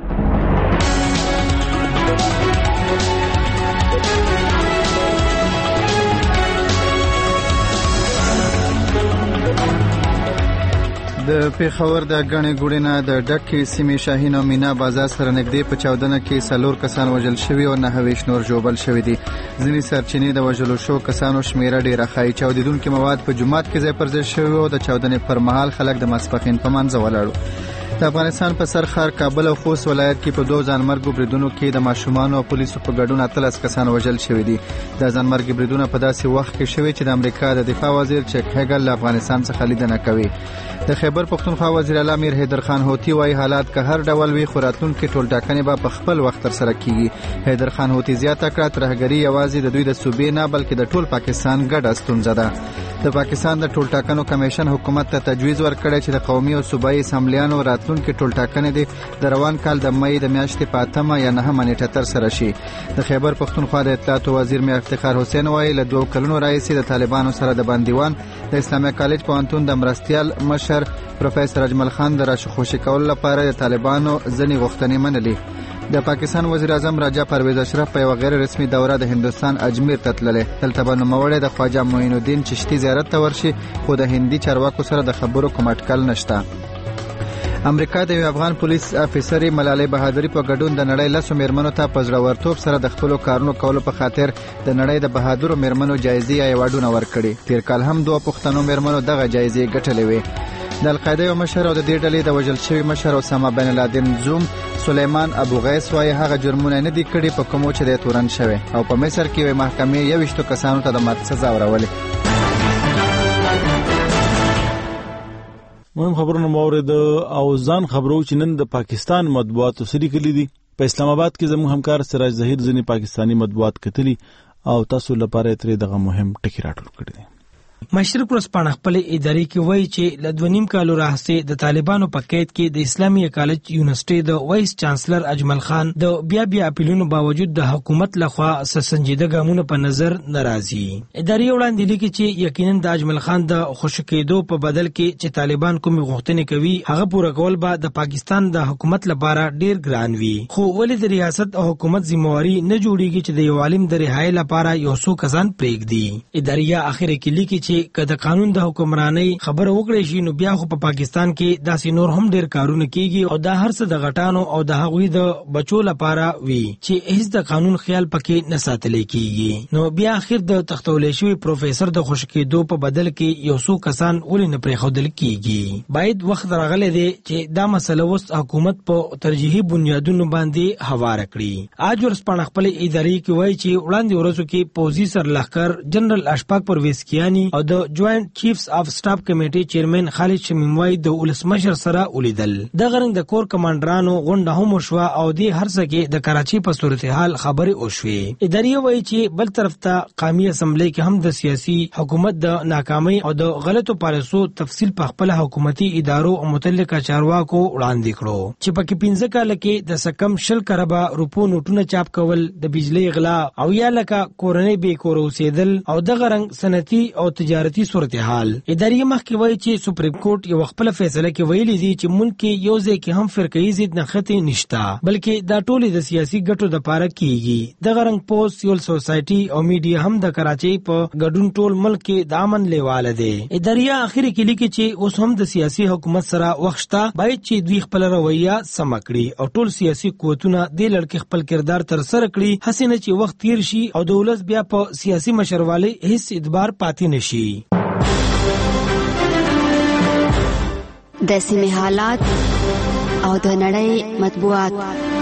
د پیښور د غنې ګوړینا د ډکې سیمې شاهین او مینا بازار سره نږدې په چاودنه کې څلور کسان وژل شوي او نه هویش نور ژوبل شوي دي. ځینې سرچینې د وژلو شو کسانو شمیره ډیره ښایي. چاودیدونکي مواد په جومات کې ځای پر ځای شوي او د چاودنې پر مهال خلک د ماسپښین په منځ ولاړو. د افغانستان په سر ښار کابل او خوست ولایت کې په دوه ځانمرګو بریدونو کې د ماشومان او پولیسو په ګډون اتلس کسان وژل شوي دي. د ځانمرګي بریدونه په داسې وخت کې شوي چې د امریکا د دفاع وزیر چک هیګل له افغانستان څخه لیدنه کوي. د خیبر پښتونخوا وزیر اعلی امیر حیدر خان هوتی وايي حالات که هر ډول وي خو راتلونکي ټولټاکنې به په خپل وخت تر سره کیږي. حیدر خان هوتی زیاته کړه ترهګري یوازې د دوی د صوبې نه بلکې د ټول پاکستان ګډه ستونزه ده. د پاکستان د ټولټاکنو کمیشن حکومت ته تجویز ورکړی چې د قومي او صوبایي اسمبلیانو راتلونکي ټولټاکنې د د روان کال د مې د میاشتې په اتمه یا نهمه نیټه تر سره شي. د خیبر پښتونخوا د اطلاعاتو وزیر میر افتخار حسین وايي له دوه کلونو راهیسې د طالبانو سره د بندیوان د اسلامي کالج پوهنتون د مرستیال مشر پروفیسور اجمل خان د راشخوشي کول لپاره د طالبانو ځنې غوښتنې منلې. د پاکستان وزیر اعظم راجا پرویز اشرف په یو غیر رسمي دوره د هندستان اجمیر ته تللې. دلته به نوموړی د خواجه معین الدین چشتي زیارت ته ورشي خو د هندي چارواکو سره د خبرو کوم اټکل نشته. امریکا د یو افغان پولیس افیسر ملالۍ بهادری په ګډون د نړۍ لسو میرمنو ته په زړورتوب سره د خپل کارونو کولو په خاطر د نړۍ د بهادرو میرمنو جایزې یا ایوارډونه ورکړي. تیر کال هم دوه پښتنو میرمنو دغه جایزې ګټلې وې. د القاعده یو مشر او د دې ډلې د وژل شوي مشر اسامه بن لادن زوم سلیمان ابو غیس وايي هغه جرمونه نه دي کړي په کومو چې د تورن شوی او په مصر کې محکمې یوشتو کسانو ته د مرګ سزا ورولې. مهم خبرونه مورد او ځان خبرو چې نن د پاکستان مطبوعاتو سری کړي دي. په اسلام آباد کې زموږ همکار سراج ظهیر ځنی پاکستانی مطبوعات کتلی او تاسو لپاره ترې دغه مهم ټکی راټول کړی دی. مشرق ورځپاڼه خپل ادارې کې وایي چې له دوه نیم کالو راهیسې د طالبانو په قید کې د اسلامي کالج یونیورسيټي د وایس چانسلر اجمل خان د بیا بیا اپیلونو باوجود د حکومت لخوا سنجیده ګامونه په نظر ناراضي. ادارې وړاندې لیکي چې یقینا د اجمل خان د خوشکېدو په بدل کې چې طالبان کوم غوښتنې کوي هغه پوره کول به د پاکستان د حکومت لپاره ډیر ګران وي. خو ولې د ریاست او حکومت ذمہواری نه جوړیږي چې د یو عالم د رهایی لپاره یو څو کسان پرېږدي. ادارې اخر کې لیکي چې که د قانون د حکمرانۍ خبره وکړي شي نو بیا خو په پاکستان کې داسې نور هم ډیر کارونه کیږي او دا هر څه د غټانو او د هغوی د بچو لپاره وي چې هیڅ د قانون خیال پکې نه ساتل کیږي. نو بیا اخر د تختولې شوی پروفیسور د خوشکېدو په بدل کې یو څو کسان ولې نه پرېښودل کیږي. باید وخت راغلی دی چې دا مسله اوس حکومت په ترجیحي بنیادونو باندې هواره کړي. اج ورځپاڼه خپل ادارې کې وایي چې وړاندې ورځو کې پوځي سرلښکر جنرال اشفاق پرویز کیانی او د جوائنٹ چیفز اف سٹاف کمیټې چیرمن خالد شمیموای د ولسمشر سره ولیدل. د غرنګ د کور کمانډرانو غونډه هم وشوه او د هر څه کې د کراچي په صورتحال خبرې وشوې. ادارې وایي چې بل طرف ته قومي اسمبلی کې هم د سیاسي حکومت د ناکامۍ او د غلطو پالیسو تفصیل په خپل حکومتي ادارو او متعلقه چارواکو وړاندې کړو چې پکې پنځه کال کې د سکم شل کربا روپو نوټونه چاپ کول، د بجلی غلا او یا لکه کورنۍ بې کور اوسېدل او د غرنګ صنعتي او تجارتي صورتحال. ادارې مخکې وایي چې سپریم کورټ یو خپل فیصله کې ویلي دي چې ملک کې یو ځای کې هم فرقه‌ای ضد نښتې نشته، بلکې دا ټول د سیاسي ګټو د پاره کیږي. د غرنګ پوسټ، سیول سوسایټي او میډیا هم د کراچۍ په ګډون ټول ملک کې د امن لیواله دي. ادارې اخر کې لیکي چې اوس هم د سیاسي حکومت سره وخت شته، باید چې دوی خپل رویه سم کړي او ټول سیاسي قوتونه د لړکې خپل کردار تر سره کړي، هسې نه چې وخت تیر شي او د ولس بیا په سیاسي مشروالۍ هیڅ اعتبار پاتې نشي. د سیمې حالات او د نړۍ مطبوعات.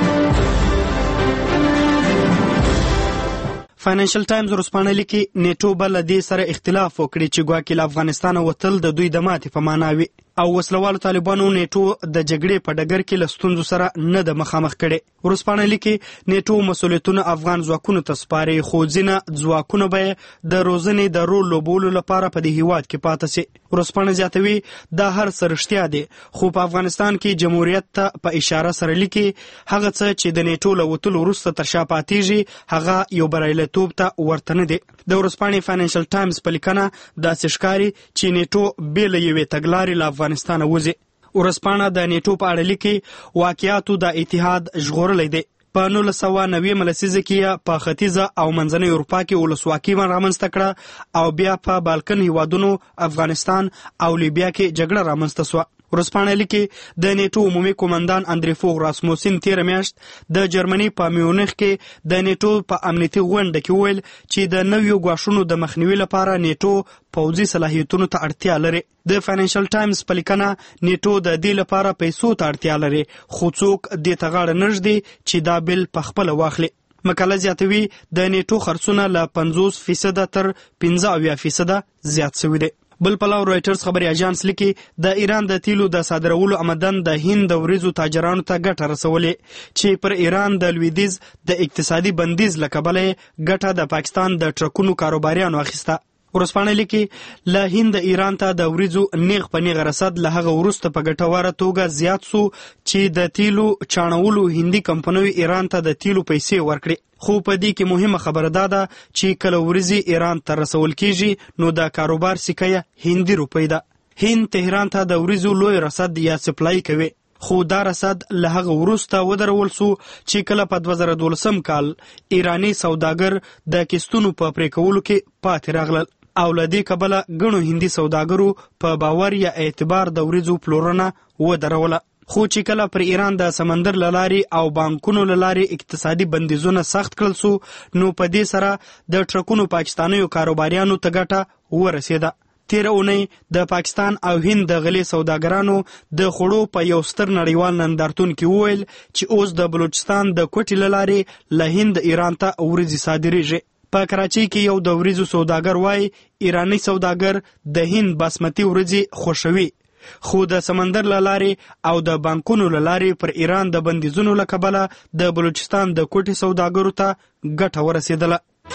فاینانشل ټایمز ورسپانه لیکي نیټو بل دې سره اختلاف وکړي چې ګواکې له افغانستان وتل د دوی د ماتې په معنا وي او وسلوالو طالبانو نیټو د جګړې په ډګر کې له ستونزو سره نه د مخامخ کړي. ورسپانه لیکي نیټو مسؤلیتونه افغان ځواکونو ته سپاري، خو ځینې ځواکونه به د روزنې د رول لوبولو لپاره په دې هیواد کې پاتې سي. ورسپانه زیاتوي دا هر څه رښتیا دي، خو په افغانستان کې جمهوریت ته په اشاره سره لیکي هغه څه چې د نیټو له وتلو وروسته تر شا پاتېږي هغه یو بریالیتوب ته ورته نه دي. د ورسپانې فاینانشل ټایمز په لیکنه داسې ښکاري چې نیټو بې له یوې تګلارې له افغانستانه وځي. ورسپانه د نیټو په اړه لیکي واقعیاتو د اتحاد ژغورلی دی. په نولس سوه نوي لسیزه کې په ختیځه او منځنۍ اروپا کې ولسواکي رامنځته کړه او بیا په بالکن هیوادونو افغانستان او لیبیا کې جګړه رامنځته سوه. ورسپانه لیکي د نیټو عمومي قومندان اندریفو راسموسین تیر میاشت د جرمني په میونخ کې د نیټو په امنیتي غونډه کې ویل چې د نویو ګواښونو د مخنیوي لپاره نیټو پوځي صلاحیتونو ته اړتیا لري. د فاینانشل ټایمز په لیکنه نیټو د دې لپاره پیسو ته اړتیا لري، خو څوک دې ته غاړه نه ږدي چې دا بل په خپله واخلي. مقاله زیاتوي د نیټو خرڅونه له پنځوس فیصده تر پنځه اویا فیصده زیات شوي دي. بل پلو رویټرز خبري اژانس لیکي د ایران د تیلو د صادرولو آمدن د هند د وریځو تاجرانو ته ګټه رسولې چې پر ایران د لویدیځ د اقتصادي بندیز له کبله ګټه د پاکستان د ټرکونو کاروباریانو اخیسته. ورسپانه لیکي له هند ایران ته د وریځو نیغ په نیغ رسد له هغه وروسته په ګټوره توګه زیات سو چې د تیلو چاڼولو هندي کمپنیو ایران ته د تیلو پیسې ورکړي. خو په دې کې مهمه خبره دا ده چې کله وریځې ایران ته رسول کیږي نو د کاروبار سکه هندي روپۍ ده. هند تهران ته د وریځو لوی رسد یا سپلای کوي، خو دا رسد له هغه وروسته ودرول سو چې کله په دوه زره دولسم کال ایرانی سوداګر د کیستونو په پریکولو کې پاتې راغلل او له دې کبله ګڼو هندي سوداګرو په باور یا اعتبار د وریځو پلورنه ودروله. خو چې کله پر ایران د سمندر لارې او بانکونو لارې اقتصادي بندیزونه سخت کړل سو نو په دې سره د ټرکونو پاکستانیو کاروباریانو ته ګټه ورسېده. تیر اونۍ د پاکستان او هند د غلې سوداګرانو د خوړو په یو ستر نړیوال نندارتون کې وویل چې اوس د بلوچستان د کوټې لارې له هند ایران ته وریځې صادریږي. په کراچۍ کې یو د وریځو سوداګر وایي ایرانی سوداګر د هند باسمتي وریځې خوښوي، خو د سمندر لارې او د بانکونو لارې پر ایران د بندیزونو له کبله د بلوچستان د کوټې سوداګرو ته ګټه ورسېدله.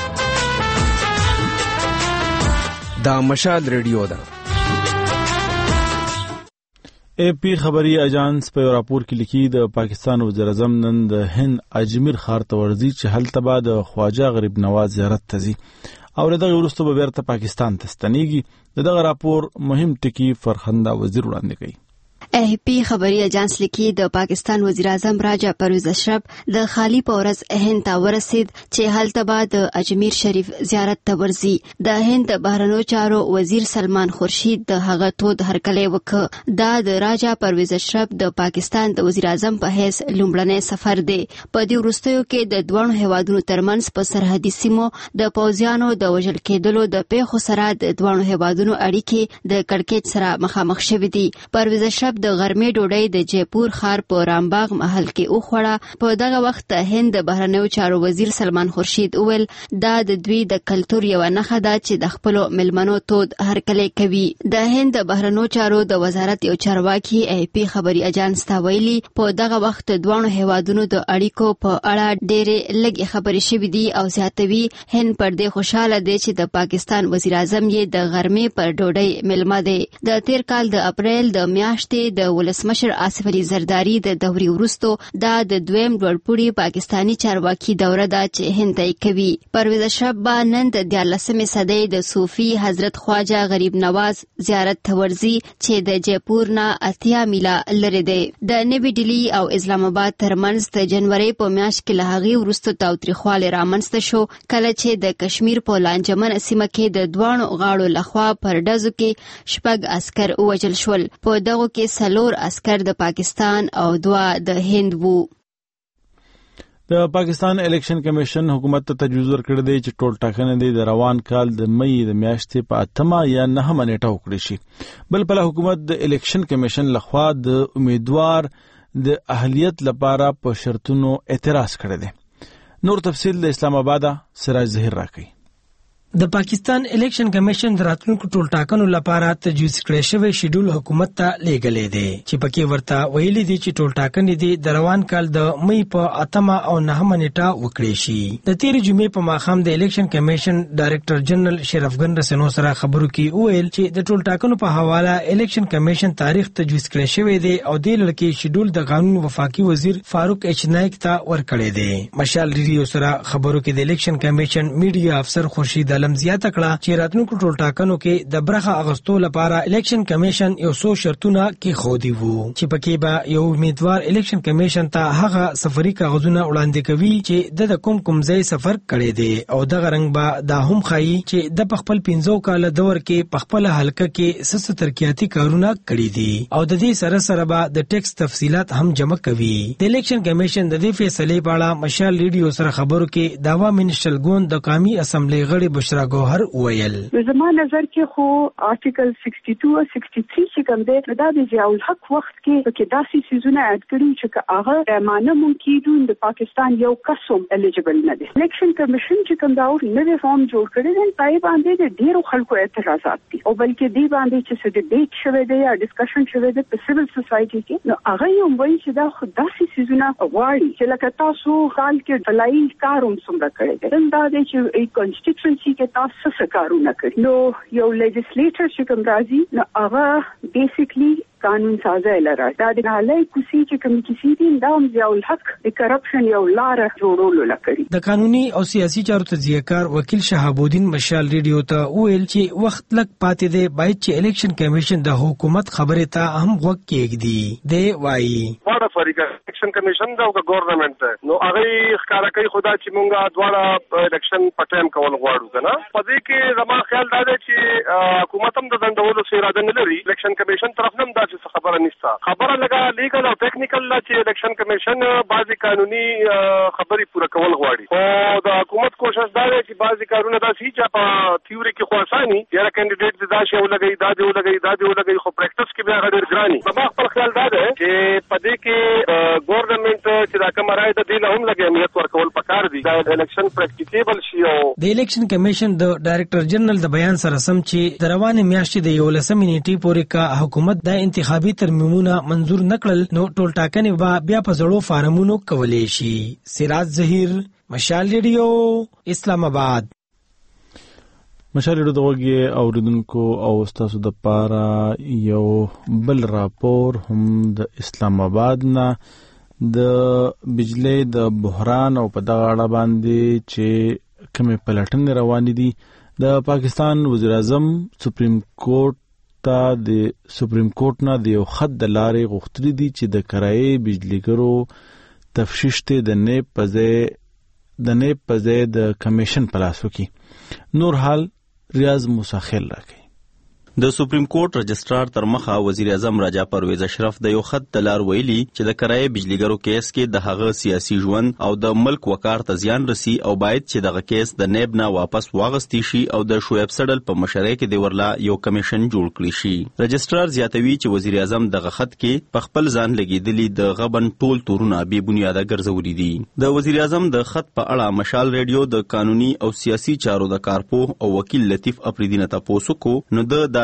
دا مشال ریډیو ده. اے پی خبري اژانس په راپور کې لیکي د پاکستان وزیر اعظم نن د هند اجمیر ښار ته ورځي چې هلته به د خواجه غریب نواز زیارت ته ځي او له دغه وروسته به بیرته پاکستان ته ستنیږي. د دغه راپور مهم ټکي فرخنده وزیر وړاندې کوي. اے پی خبري اژانس لیکي د پاکستان وزیر اعظم راجا پرویز اشرف د خالی پورز هند ته ورسید چې هلته به د اجمیر شریف زیارت ته ورځي. د هند بهرنیو چارو وزیر سلمان خورشید د هغه تود هرکلی وکړ. دا د راجا پرویز اشرف د پاکستان د وزیر اعظم په حیث لومړنی سفر دی. په دې وروستیو کې د دوه هیوادونو ترمنځ په سرحدي سیمو د پوځیانو د وژل کېدلو د پیښو سره د دوه هیوادونو اړیکې د کړکېچ سره مخامخ شوې دي. پرویز اشرف د غرمې ډوډۍ د جیپور ښار په رامباغ محل کې وخوړه. په دغه وخت د هند د بهرنیو چارو وزیر سلمان خورشید وویل دا د دوی د کلتور یوه نښه ده چې د خپلو مېلمنو تود هرکلی کوي. د هند د بهرنیو چارو د وزارت یو چارواکي اے پی خبري اژانس ته ویلي په دغه وخت دواړو هیوادونو د اړیکو په اړه ډېرې لږې خبرې شوې دي او زیاتوي هند پر دې خوشحاله دی چې د پاکستان وزیر اعظم یې د غرمې پر ډوډۍ مېلمه دی. د تیر کال د اپریل د میاشتې چې د ولسمشر آصف علي زرداری د دوري وروستو دا د دویم لوړپوړي پاکستانی چارواکي دوره ده چې هند ته کوي. پرویز اشرف با نن د دیارلسمې صدۍ د صوفي حضرت خواجه غریب نواز زیارت ته ورځي چې د جیپور نه اتیا میله لرې دی. د نوي ډیلي او اسلام آباد ترمنځ د جنوري په میاشت کې له هغې وروسته تاوتریخوالی رامنځته شو کله چې د کشمیر په لانجمن سیمه کې د دواړو غاړو لخوا پر ډزو کې شپږ عسکر ووژل شول. په دغو کې څلور عسکر د پاکستان او دوه د هند وو. د پاکستان الیکشن کمیشن حکومت ته تجویز ورکړی دی چې ټول ټاکنې دی د روان کال د مې د میاشتې په اتمه یا نهمه نیټه وکړي شي. بل پله حکومت د الیکشن کمیشن لخوا د امیدوار د اهلیت لپاره په شرطونو اعتراض کړی دی. نور تفصیل د اسلام آباد سراج ظهیر راکوي. د پاکستان الیکشن کمیشن د راتلونکو ټول ټاکنو لپاره تجویز کړی شوی شیډول حکومت ته لیږلی دی چې پکې ورته ویلي دي چې ټول ټاکنې دي د روان کال د مې په اتمه او نهمه نیټه وکړي شي. د تیرې جمعې په ماښام د الیکشن کمیشن ډایرکټر جنرال شرفګن رسنو سره خبرو کې وویل چې د ټول ټاکنو په حواله الیکشن کمیشن تاریخ تجویز کړی شوی دی او دې لړ کې شیډول د قانون وفاقي وزیر فاروق ایچ نایک ته ورکړی دی. مشال ریډیو سره خبرو کې د الیکشن کمیشن میډیا افسر خورشید علم زیاته کړه چې راتلونکو ټول ټاکنو کې د برخه اغستو لپاره الیکشن کمیشن یو څو شرطونه کې خودي وو چې پکې به یو امیدوار الیکشن کمیشن ته هغه سفري کاغذونه وړاندې کوي چې د کوم کوم ځای سفر کړی دی او دغه رنګ به دا هم ښایي چې د خپل پنځو کال دور کې په خپل حلقه کې څه ترقیاتي کارونه کړي دي او د دې سره سره به د ټیکس تفصيلات هم جمع کوي. د الیکشن کمیشن د دې فیصلې په اړه مشال ریډیو سره خبرو کې داوا منشل ګوند د قومي اسمبلی غړي بشرا ګوهر ویل. زما نظر کې خو آرټیکل سکسټي ټو او سکسټي تھری چې کوم دی دا د ضیاء الحق وخت کې کې داسې سيزونه اډ کړي چې هغه معنی ممکن د پاکستان یو قسم الیجیبل نه دی. الیکشن کمیشن چې کوم دا نوې فارم جوړ کړی دی پای باندې د ډیرو خلکو اعتراضات دي او بلکې دی باندې چې څه ډیبیټ شوی دی یا ډسکشن شوی دی په سیویل سوسایټي کې نو هغه یو وایي چې دا خو داسې سيزونه غواړي چې لکه تاسو حال کې فلای کاروم څومره کړی دی دا دی چې ای کانسټیټوئنسي کې تاسو څه کارونه کوي. نو یو لیجسلیټر چې کوم راځي نو هغه بیسیکلی قانون سازه لره دا د حالای کوسي چې کوم کسی دي دا هم ضیاء الحق د کرپشن یو لار جوړولو لکړي. د قانوني او سیاسي چارو تجزیه‌کار وکیل شهاب الدین مشال ریډیو ته ویل چې وخت لک پاتې دی باید چې الیکشن کمیشن د حکومت خبره ته هم وګ کېږي دی وایي. واړه فریقه الیکشن کمیشن دا او ګورنمنت نو هغه ښکارا کوي خدا چې مونږه دواړه الیکشن په ټایم کول غواړو کنه په دې کې زما خیال دا دی چې حکومت هم د دندولو اراده نه لري. الیکشن کمیشن طرف نه دا چې خبره نشته خبره لګا لیګل او ټیکنیکل لا چې الیکشن کمیشن بعضی قانوني خبري پوره کول غواړي او د حکومت کوشش دا دی چې بعضی کارونه داسي چې په تھیوري کې خو اساني یاره کینډیډیټ دا شی ولګي دا دی ولګي دا دی ولګي خو پریکټس کې بیا غډر ګراني. زما خپل خیال دا دی چې په دې کې ګورنمنت چې دا کوم راي د دې هم لګي اهمیت ورکول پکار دي دا الیکشن پریکټیکیبل شي. او د الیکشن کمیشن د ډایرکټر جنرال د بیان سره سم چې د روانې میاشتې د یولسمې نیټې پورې کا حکومت د انتخابي ترمیمونه منظور نکړل نو ټول ټاکنې به بیا په زړو فارمونو کولای شي. سراج ظهیر مشال ریډیو اسلام آباد. مشال ریډیو دغه اوریدونکو او تاسو د پاره یو بل راپور هم د اسلام آباد نه د بجلی د بحران او په دغه اړه باندې چې کومه پلټنې روانې دي. د پاکستان وزیر اعظم سپریم کورټ ته د سپریم کورټ نه د یو خط د لارې غوښتنې دي چې د کرایې بجلیګرو تفشیش ته د نیب په ځای د نیب په ځای د کمیشن په لاس وکړي. نور حال ریاض موسیخیل راکړي. د سپریم کورټ رجسترار تر مخه وزیر اعظم راجا پرویز اشرف د یو خط دلار ویلي چې د کرایې بجلیګرو کیس کې د هغه سیاسي ژوند او د ملک وقار ته زیان رسی او باید چې دغه کیس د نیب نه واپس واغستی شي او د شعیب سړل په مشرۍ کې د ورلا یو کمیشن جوړ کړی شي. رجسترار زیاتوي چې وزیر اعظم دغه خط کې په خپل ځان لګیدلی د غبن ټول تورونه بې بنیاده ګرځولي دي. د وزیر اعظم د خط په اړه مشال ریډیو د قانوني او سیاسي چارو د کارپوه او وکیل لطیف افریدی نه تاسو کو نو د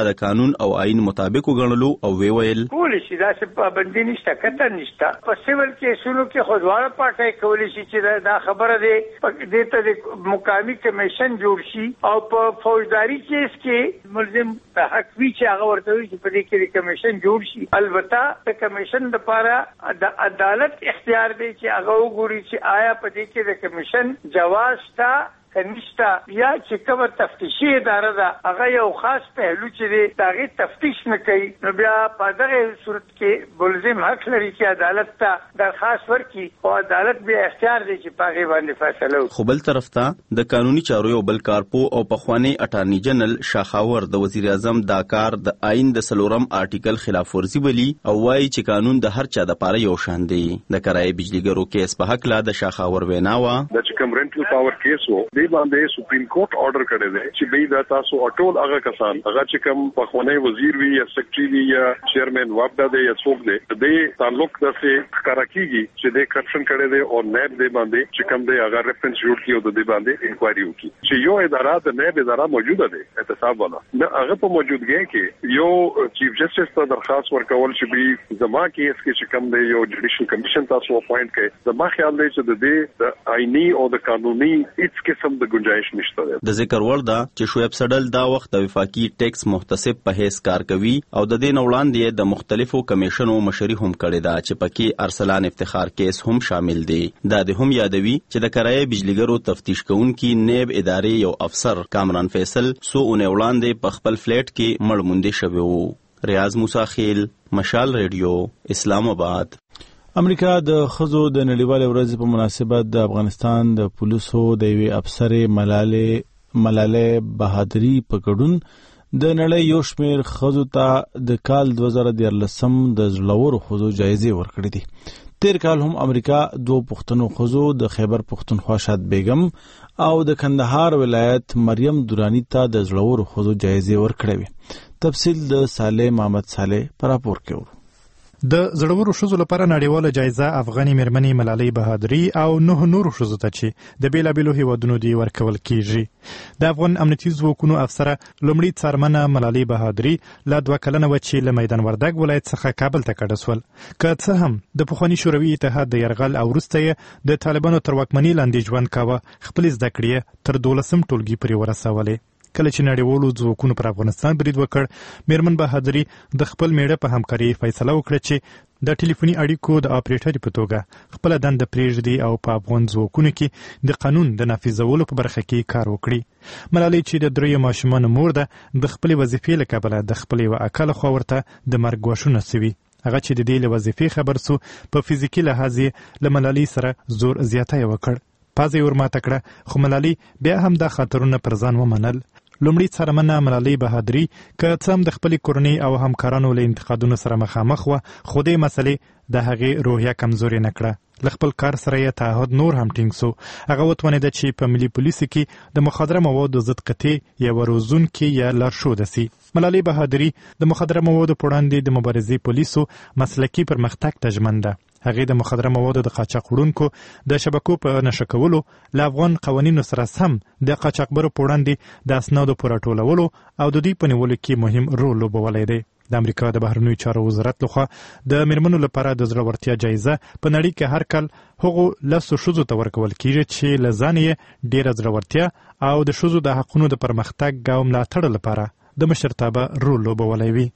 د قانون او آئین مطابق وګڼلو او وی ویل کول شي دا څه پابندي نشته کته نشته په سیول کیسونو کې خودواړه پټه کول شي چې دا خبره ده د ته مقامی کمیشن جوړ شي او په فوجداري کیس کې ملزم په حق وی چې هغه ورته وي چې په دې کې کمیشن جوړ شي. البته د کمیشن لپاره د عدالت اختیار دی چې هغه وګوري چې آیا په دې کې د کمیشن جواز شته کنيشتا یا چې کومه تفتیشي اداره ده هغه یو خاص پهلو چې دی داغه تفتیش نه کوي نو بیا په دغه صورت کې ملزم حق لري چې عدالت ته درخواست ورکړي او عدالت به اختیار دی چې پاغه باندې فیصله وکړي. خو بل طرف ته د قانوني چارو یو بل کارپو او پخوانی اټارنی جنرال شاخاور د وزیر اعظم دا کار د آئین د سلورم آرټیکل خلاف ورزي بلی او وايي چې قانون د هر چا د پاره یو شان دی. د کرای بجلیګرو کیس په حق لا د شاخاور ویناوه د چکم رنټل پاور کیس وو دی باندې سپریم کورټ آرډر کړی دی چې به دا تاسو ټول هغه کسان هغه چې کوم پخوانی وزیر وی یا سیکریټری وی یا چیرمن وابدا دی یا څوک دی د تعلق د څه کاراکیږي چې د کرپشن کړی دی او نیب دی باندې چې کوم دی هغه ریفرنس جوړ کیو د دې باندې انکوایري وکړي چې یو اداره د نیب اداره موجوده ده احتساب والا د هغه په موجودګۍ کې یو چیف جسټس ته درخواست ورکول چې به زما کیس کې چې کوم دی یو جوډیشل کمیشن تاسو اپوینټ کړي زما خیال دی چې د دې د آئینی او د قانوني هیڅ قسم د گنجائش د ذکر ور ده چې شعیب سډل دا وخت د وفاقي ټیکس محتسب په هیڅ کار کوي او د دې نوړاندې د مختلفو کمیشنو مشري هم کړې ده چې پکې ارسلان افتخار کیس هم شامل دی. دا د هم یادوي چې د کرایه بجلیګرو تفتیش کوونکي نیب ادارې یو افسر کامران فیصل سو اونې وړاندې په خپل فلیټ کې مړ موندې شوی وو. ریاض موسی خیل، مشال ریډیو، اسلام آباد. امریکا د خزو د نړیوال ورځ په مناسبت د افغانستان د پولیسو د یوې افسرې ملاله ملاله بهادری په ګډون د نړۍ یو شمېر خزو ته د کال دوه زره دیارلسم د زړورو خزو جایزې ورکړې دي. تیر کال هم امریکا دوه پښتنو خزو د خیبر پښتونخوا شاد بیگم او د کندهار ولایت مریم دورانی ته د زړورو خزو جایزې ورکړې وي. تفصیل د صالح محمد صالح پر راپور کې ورو. د زړورو ښځو لپاره نړیواله جایزه افغاني میرمنې ملالۍ بهادري او نه نورو ښځو ته چې د بیلابیلو هیوادونو دی ورکول کیږي. د افغان امنیتي ځواکونو افسره لومړی څارمنه ملالۍ بهادري لا دوه کلنه و چې له میدان وردګ ولایت څخه کابل ته کډه سول. که څه هم د پخواني شوروي اتحاد د یرغل او وروسته یې د طالبانو تر واکمنۍ لاندې ژوند کاوه، خپلې زده کړې تر دولسم ټولګي پورې ورسولې. کله چې نړیوالو ځواکونو پر افغانستان برید وکړ، میرمن بهادري د خپل میړه په همکارۍ فیصله وکړه چې د ټلیفوني اړیکو د اپریټرې په توګه خپله دنده پرېږدي او په افغان ځواکونو کې د قانون د نافذولو په برخه کې کار وکړي. ملالۍ چې د دریو ماشومانو مور ده، د خپلې وظیفې له کبله د خپلې یوه اکله خوا ورته د مرګ ګواښونه سوي. هغه چې د دې له وظیفې خبر سو، په فزیکي لحاظ یې له ملالۍ سره زور زیاتی وکړ. پازه یې ورماته کړه، خو ملالۍ بیا هم دا خطرونه پر ځان ومنل. لومړی څارمنه ملالۍ بهادري که څه هم د خپلې کورنۍ او همکارانو له انتقادونو سره مخامخ وه، خو دې مسلې د هغې روحیه کمزورې نه کړه. له خپل کار سره یې تعهد نور هم ټینګ سو. هغه وتوانېده چې په ملي پولیسو کې د مخدره موادو ضد قطعې یوه روزونکې یا لارښوده سي. ملالۍ بهادري د مخدره موادو په وړاندې د مبارزې پولیسو مسلکي پرمختګ ته ژمن ده. هغې د مخدره موادو د قاچاق وړونکو د شبکو په نشه کولو، له افغان قوانینو سره سم د قاچاقبرو په وړاندې د اسنادو په راټولولو او د دوی په نیولو کې مهم رول لوبولی دی. د امریکا د بهرنیو چارو وزارت لخوا د میرمنو لپاره د زړورتیا جایزه په نړۍ کې هر کال هغو لسو ښځو ته ورکول کیږي چې له ځانه یې ډېره زړورتیا او د ښځو د حقونو د پرمختګ او ملاتړ لپاره د مشرتابه رول لوبولی وي.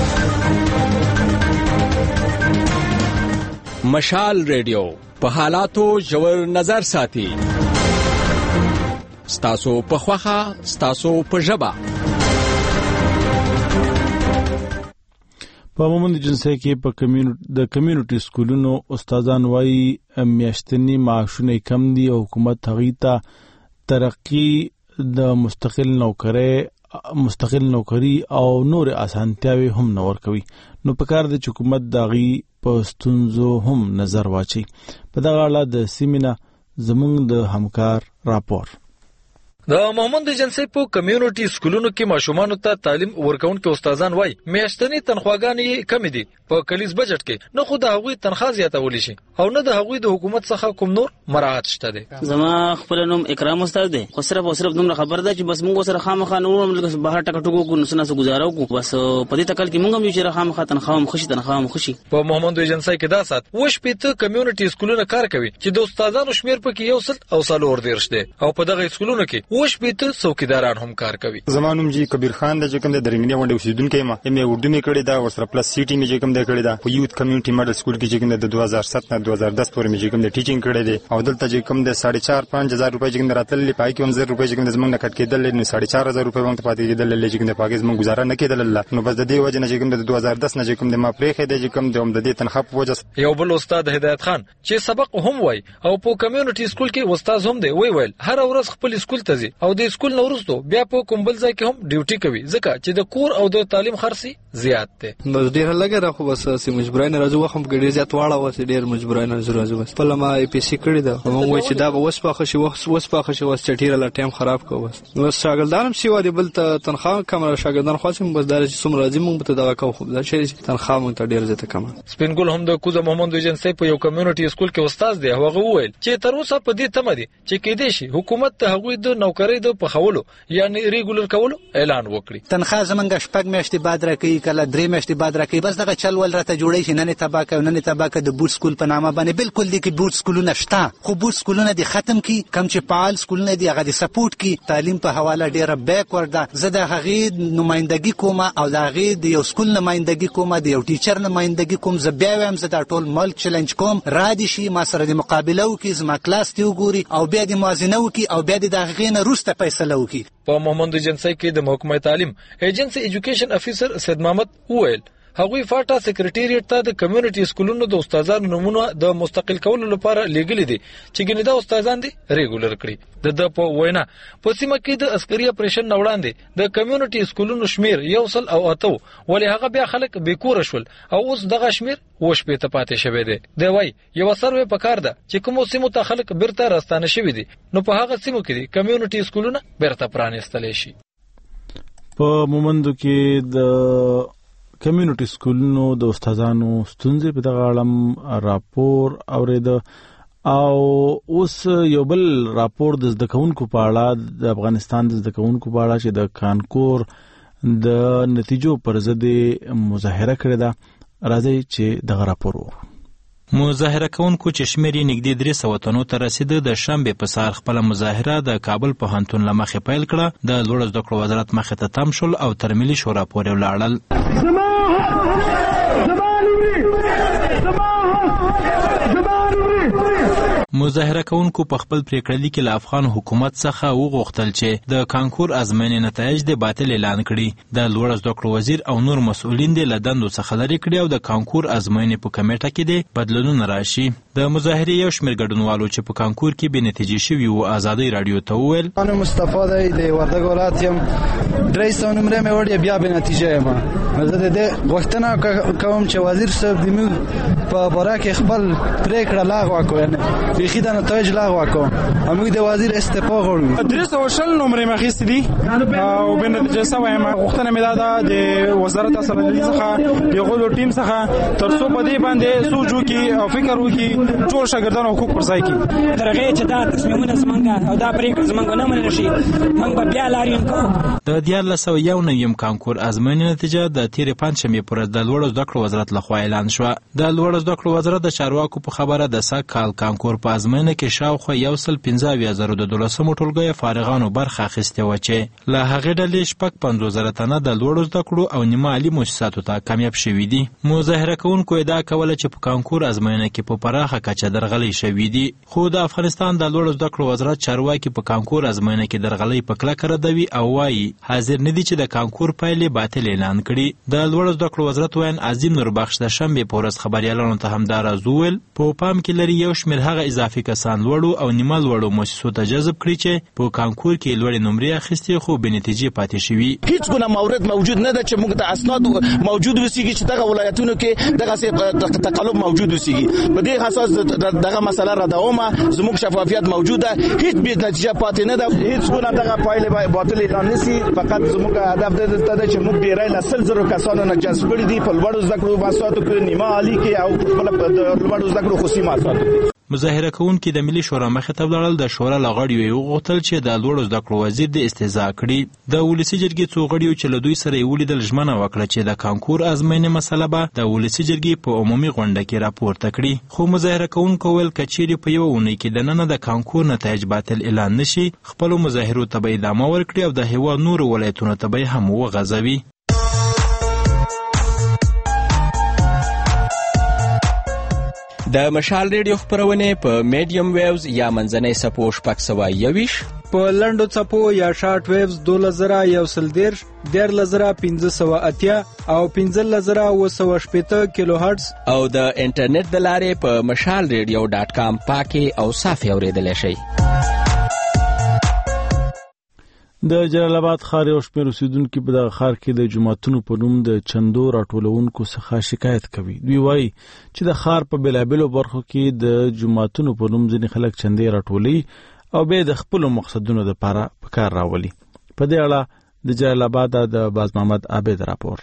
مشال ریډیو په حالاتو ژور نظر ساتي. ستاسو په خوخه، ستاسو په ژبه. په عمومي جنسي کې په کمیونټي د کمیونټي سکولونو استادان وايي میاشتنی معاشونه کم دي او حکومت هغوی ته ترقی د مستقل نوکرۍ مستقل نوکری او نور اسانتیاوي هم نه ورکوي. نو په کار د حکومت داغي په ستونزو هم نظر واچي. په دغه اړه د سیمینه زموږ د همکار راپور. د محمد ایجنسی په کمیونټي سکولونو کې ماشومان ته تعلیم ورکونکو استادان وای میاشتنی تنخواګانې کم دي په کلیز بجټ کې، نه خو د هغوی تنخواه زیاتول شي او نه د هغوی د حکومت څخه کوم نور مراعات شته دي. زما خپل نوم اکرام استاد دی، خو صرف او صرف دومره خبر ده چې بس موږ سره خامخا نور موږ بهر ټکټو کو نو سناسو گزارو کو، بس په دې تکل کې موږ هم چې خامخا تنخواه خوشي تنخواه خوشي. په محمد ایجنسی کې دا سات وش پېته کمیونټي سکولونه کار کوي چې د استادانو شمیر پکې یو سل او سالور دیرش دی او په دغه سکولونو کې وش پېته څوکیداران هم کار کوي. زمانوم جی کبیر خان د کوم د درنګنی وړاندې اوسیدونکو ما ایم اردو می کړی دا وسره پلس سی ټی می چې کوم د کړی دا په یوت کمیونټي ماډل سکول کې چې کوم د دوه هزار سات نه دوه هزار دس پورې می چې کوم د ټیچینګ کړی دی او دلته چې کوم د ساڑھے چار پنځه هزار روپۍ چې کوم راتللی پای کې هم زر روپۍ چې کوم د زمونږ نه کټ کېدل نو ساڑھے چار هزار روپۍ وخت پاتې کېدل چې کوم د پاکستان مونږ گزاره نه کېدل نو بس د دې وجه نه چې کوم د دوه هزار دس نه چې کوم د ما پرې خې د کوم د هم د دې تنخواه په وجه. یو بل استاد هدایت خان چې سبق هم وای او په کمیونټي سکول کې استاد هم دی وی ویل هر ورځ خپل سکول ته ځي او د سکول نو ورستو بیا په کوم بل ځای کې هم ډیوټي کوي ځکه چې د کور او د تعلیم خرڅي زیات دی. نو ډیر لګره خو بس سي مجبورانه راځو خو ګډیر زیات واړه وته ډیر مجبورانه راځو بس په لمه ای پی سي کړی دا مونږ وای چې دا به وسپاخه شي وسپاخه شي وس چټیره لا ټیم خراب کو بس نو شاګردانم سی وادي بل ته تنخواه کم شاګردان خاصم بس دا چې سم راځي مونږ ته دا کو خو دا چې تنخواه مونږ ته ډیر زیاته کم. سپینګل هم د کوزه محمد ایجنسی په یو کمیونټي سکول کې استاد دی هغه وویل چې تر اوسه په دې تمه دي چې کې دې شي حکومت ته هغوی د نوکری د پخولو یعنی ریګولر کولو اعلان وکړي. تنخواه زمونږ شپږ میاشتې بعد راکې کله درې میاشتې بعد راکې بس دغه چل ول راته جوړی شي نن تباکه نن تباکه د بوت سکول په نامه باندې بالکل دي کې بوت سکولونه شته خو بوت سکولونه دي ختم کی کم چې پال سکولونه دي هغه دي سپورټ کی تعلیم په حواله ډیره بیکورډ ده. زه د هغې نمائندګي کوم او د هغې د یو سکول نمائندګي کوم د یو ټیچر نمائندګي کوم زه بیا وایم زه دا ټول ملک چیلنج کوم را دي شي ما سره د مقابله وکړي زما کلاس ته وګوري او بیا د موازنه وکړي او بیا د هغې نه وروسته فیصله وکړي. په محمد ایجنسی کې د محکمه تعلیم ایجنسی ایجوکیشن افیسر سید محمد وویل هغوی فاټا سکریټریټ ته د کمیونټي سکولونو د استادانو نمونه د مستقل کولو لپاره لیږلي دي چې ګنې دا استادان دي ریګولر کړي. د د په وینا په سیمه کې د عسکري اپریشن نه وړاندې د کمیونټي سکولونو شمیر یو سل او اته ولې هغه بیا خلک بیکور شول او اوس دغه شمیر وش په تپاتې شوی دی. دی وای یو سروې پکار ده چې کوم سیمو ته خلک بیرته راستانه شوی دي نو په هغه سیمو کې کمیونټي سکولونه بیرته پرانیستل شي. په مومندو کې د کمیونټي سکولونو د استادانو ستونزې په دغه اړه راپور اورید او اوس یو بل راپور د زده کوونکو په اړه د افغانستان د زده کوونکو په اړه چې د کانکور د نتیجو پر ضد مظاهره کړې ده. راځي چې دغه راپور وګورو. مظاهره کوونکو چې شمیر یې نږدې درې سوه تنو ته رسیده د شنبې په سهار خپله مظاهره د کابل پوهنتون له مخې پیل کړه. د لوړو زده کړو وزارت مخې ته تم شول او تر ملي شورا پورې ولاړل. مظاهره کوونکو په خپل پریکړه کې له افغان حکومت څخه وغوښتل چې د کانکور ازموینې نتایج د باطل اعلان کړي. د لوړو زده کړو وزیر او نور مسؤلین د له دندو څخه لرې کړي او د کانکور ازموینې په کمیټه کې د بدلونونه راشي. د مظاهرې یو شمېر ګډونوالو چې په کانکور کې بې نتیجې شوي وو ازادۍ راډیو ته وویل انا مصطفی دی د وردګ ولایت یم درې سوه نمرې مې وړې بیا بې نتیجه یم. زه د دې غوښتنه کوم چې وزیر صاحب زموږ په باره کې خپل پرېکړه لغوه کړي بیخي د نتایج لغوه کړو او موږ د وزیر استعفا غواړو. درې سوه شل نمرې مې اخیستې دي او بې نتیجه سوی یم. غوښتنه مې دا ده د وزارت اسرائیلي څخه د هغوی د ټیم څخه تر څو په دې باندې سوچ وکړي او فکر وکړي ټول شاګردانو حقوق پر ځای کړي. تر هغې چې دا تصمیمونه زموږ او دا پرېکړه زموږ ونه منل شي موږ به بیا لاریون کوو. د دیارلس سوه یو نویم کانکور ازموینې نتیجه د تېرې پنجشنبې په ورځ د لوړو زده کړو وزارت لخوا اعلان شوه. د لوړو زده کړو وزارت د چارواکو په خبره د سږ کال کانکور په ازموینه کې شاوخوا یو سل پنځه اویا زره د دولسمو ټولګیو فارغانو برخه اخیستې وه چې له هغې ډلې شپږ پنځوس زره تنه د لوړو زده کړو او نیمه عالي مؤسساتو ته کامیاب شوي دي. مظاهره کوونکو ادعا کوله چې په کانکور ازموینه کې په پراخه کچه درغلۍ شوي دي خو د افغانستان د لوړو زده کړو وزارت چارواکي په کانکور ازموینه کې درغلۍ په کلکه ردوي او وایي حاضر نه دي چې د کانکور پایلې باطل اعلان کړي. د لوړو زده کړو وزارت ویان عظیم نوربخش د شنبې په ورځ خبریالانو ته همدا راز وویل په پام کې لري یو شمېر هغه اضافي کسان لوړو او نیمه لوړو مؤسسو ته جذب کړي چې په کانکور کې لوړې نمرې اخیستې خو بې نتیجې پاتې شوي. هیڅ ګونه مورد موجود نه ده چې موږ د اسناد موجود وسیږي چې دغه ولایتونو کې دغه تقلب موجود وسیږي. په دې اساس اساس دغه مسله را دوامه زموږ شفافیت موجوده، هیڅ به نتیجه پاتې نه ده، هیڅ ګونه دغه پایله باطل اعلان نشي. فقط زموږ هدف د دې چې موږ ډیرای لسل زرو کسانو نه جذب کړي دي په لوړو زده کړو مؤسساتو کې، نیمه عالی کې او په لوړو زده کړو خصوصي مؤسساتو کې. مظاهره کوونکي د ملي شورا مخې ته ولاړل. د شورا لغړی یې وغوښتل چې د لوړو زده کړو وزیر د استهزاء کړي. د ولسی جرګې څو غړیو چې له دوی سره یې ولیدل ژمنه وکړه چې د کانکور ازموینې مسله به د ولسی جرګې په عمومي غونډه کې راپورته کړي. خو مظاهره کوونکو ویل که چیرې په یوه اونۍ کې دننه د کانکور نتایج باطل اعلان نشي، خپلو مظاهرو ته به ادامه ورکړي او د هېواد نورو ولایتونو ته به هم وغځوي. د مشال ریډیو خپرونې په میډیم ویوز یا منځنۍ سپو شپږ سوه یوویش، په لنډو څپو یا شارټ ویوز دولس زره یو سل دېرش، دیارلس زره پنځه سوه اتیا او پنځلس زره اووه سوه شپېته کیلو هرټز، او د انټرنیټ د لارې په مشال ریډیو ډاټ کام پاکې او صافې اورېدلی شئ. د جلال آباد ښار یو شمېر اوسېدونکي په دغه ښار کې د جوماتونو په نوم د چندو راټولونکو څخه شکایت کوي. دوی وایي چې د ښار په بېلابېلو برخو کې د جوماتونو په نوم ځینې خلک چندې راټولوي او بیا د خپلو مقصدونو دپاره په کار راولي. په دې اړه د جلال آباد د باز محمد عابد راپور.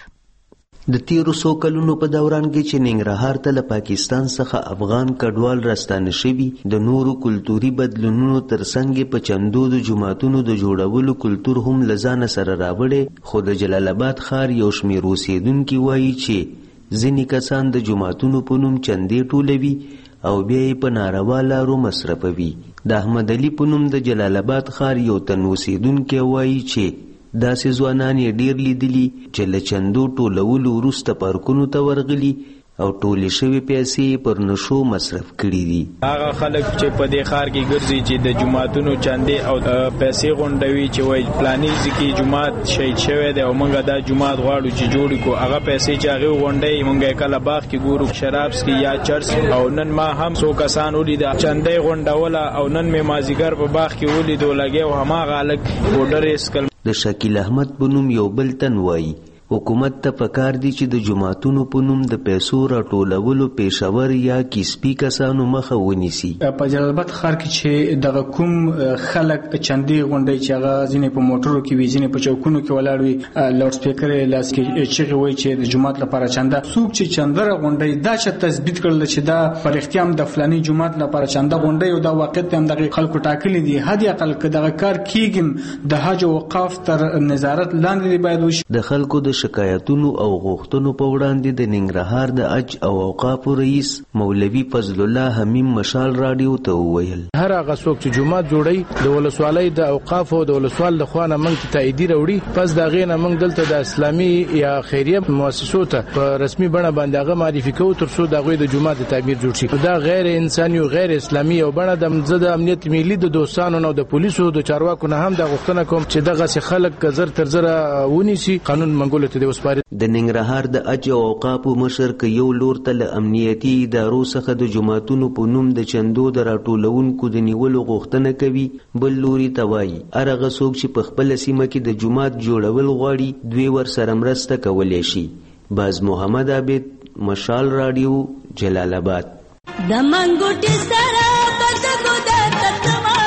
د تیرو څو کلونو په دوران کې چې ننګرهار ته له پاکستان څخه افغان کډوال راستانه شوي، د نورو کلتوري بدلونونو ترڅنګ په چندو د جوماتونو د جوړولو کلتور هم له ځانه سره راوړی. خو د جلال آباد ښار یو شمېر اوسېدونکي وایي چې ځینې کسان د جوماتونو په نوم چندې ټولوي او بیا یې په ناروا لارو مصرفوي. د احمد علي په نوم د جلال آباد ښار یو تن اوسېدونکی وایي چې داسې ځوانان یې ډېر لیدلي چې له چندو ټولولو وروسته پارکونو ته ورغلي او ټولې شوې پیسې پر نشو مصرف کړي دي. هغه خلک چې په دې ښار کې ګرځي چې د جوماتونو چندې او پیسې غونډوي چې وایي فلاني ځای کې جومات شهید شوی دی او موږ دا جومات غواړو چې جوړ کړو، هغه پیسې چې هغې غونډوي موږ یې کله باغ کې ګورو، شراب څکي یا چرس. او نن ما هم څو کسان ولیده چندې غونډوله او نن مې مازدیګر په باغ کې ولیدو لګیا او هماغه هلک پوډر یې څکل. د شکیل احمد په نوم یو بل تن وایي حکومت ته پکار دي چې د جوماتونو په نوم د پیسو راټولولو پیښور یا کسبي کسانو مخه ونیسي. په جلال آباد ښار کې چې دغه کوم خلک چندې غونډوي چې هغه ځینې په موټرو کې وي، ځینې په چوکونو کې ولاړ وي، لاوډ سپیکر یې لاس کې چغې وایي چې د جومات لپاره چنده. څوک چې چنده راغونډوي دا چې تثبیت کړل چې دا په رښتیا هم د فلاني جومات لپاره چنده غونډوي او دا واقعیت هم دغه خلکو ټاکلي دي. حد اقل که دغه کار کېږي د حج او اوقاف تر نظارت لاندې باید وشي. د خلکو د شکایتونو او غوښتنو په وړاندې د ننګرهار د حج او اوقافو رئیس مولوي فضل الله حمیم مشال رادیو ته وویل هر هغه څوک چې جومات جوړي د ولسوالۍ د اوقافو د ولسوال د خوانه موږ ته تاییدي راوړي، پس دا غینه موږ دلته د اسلامي یا خیریه مؤسسو ته په رسمي بڼه باندې هغه معرفي کوو تر څو د هغوی د جومات د تعمیر جوړ شي. دا غیر انساني او غیر اسلامي او بڼه د مزه د امنیت ملي د دوستانو او د پولیسو د چارواکو نه هم د غوښتنه کوم چې دغه خلک زر تر زره ونیسي، قانون منګول ته د وسپاري. د ننګرهار د حج او اوقافو مشر ک یو لور ته له امنیتي ادارو څخه د جوماتونو په نوم د چندو د راټولونکو د نیولو غوښتنه کوي، بل لوري ته وایي هغه څوک چې په خپله سیمه کې د جومات جوړول غواړي دوی ورسره مرسته کولی شي. باز محمد عابد، مشال رادیو، جلال آباد. د منګوټي سره بدګو د تتمال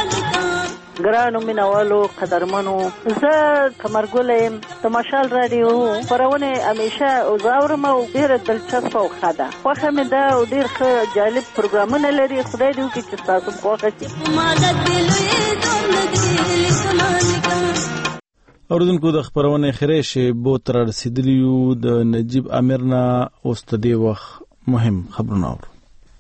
ګرانو مینوالو قدرمنو، زه کمرګل یم. د مشال رادیو خپرونه همیشه زاورم او ډېره دلچسپه او ښه ده. خوښه مې ده او ډېر ښه جالب پروګرامونه لري. خدای دې وکړي چې ستاسو خوښه شي. اوریدونکو د خپرونې خیرې شیبو تر رسیدلي یو د نجیب امیر نه اوس د دې وخت مهم خبرونه اورو.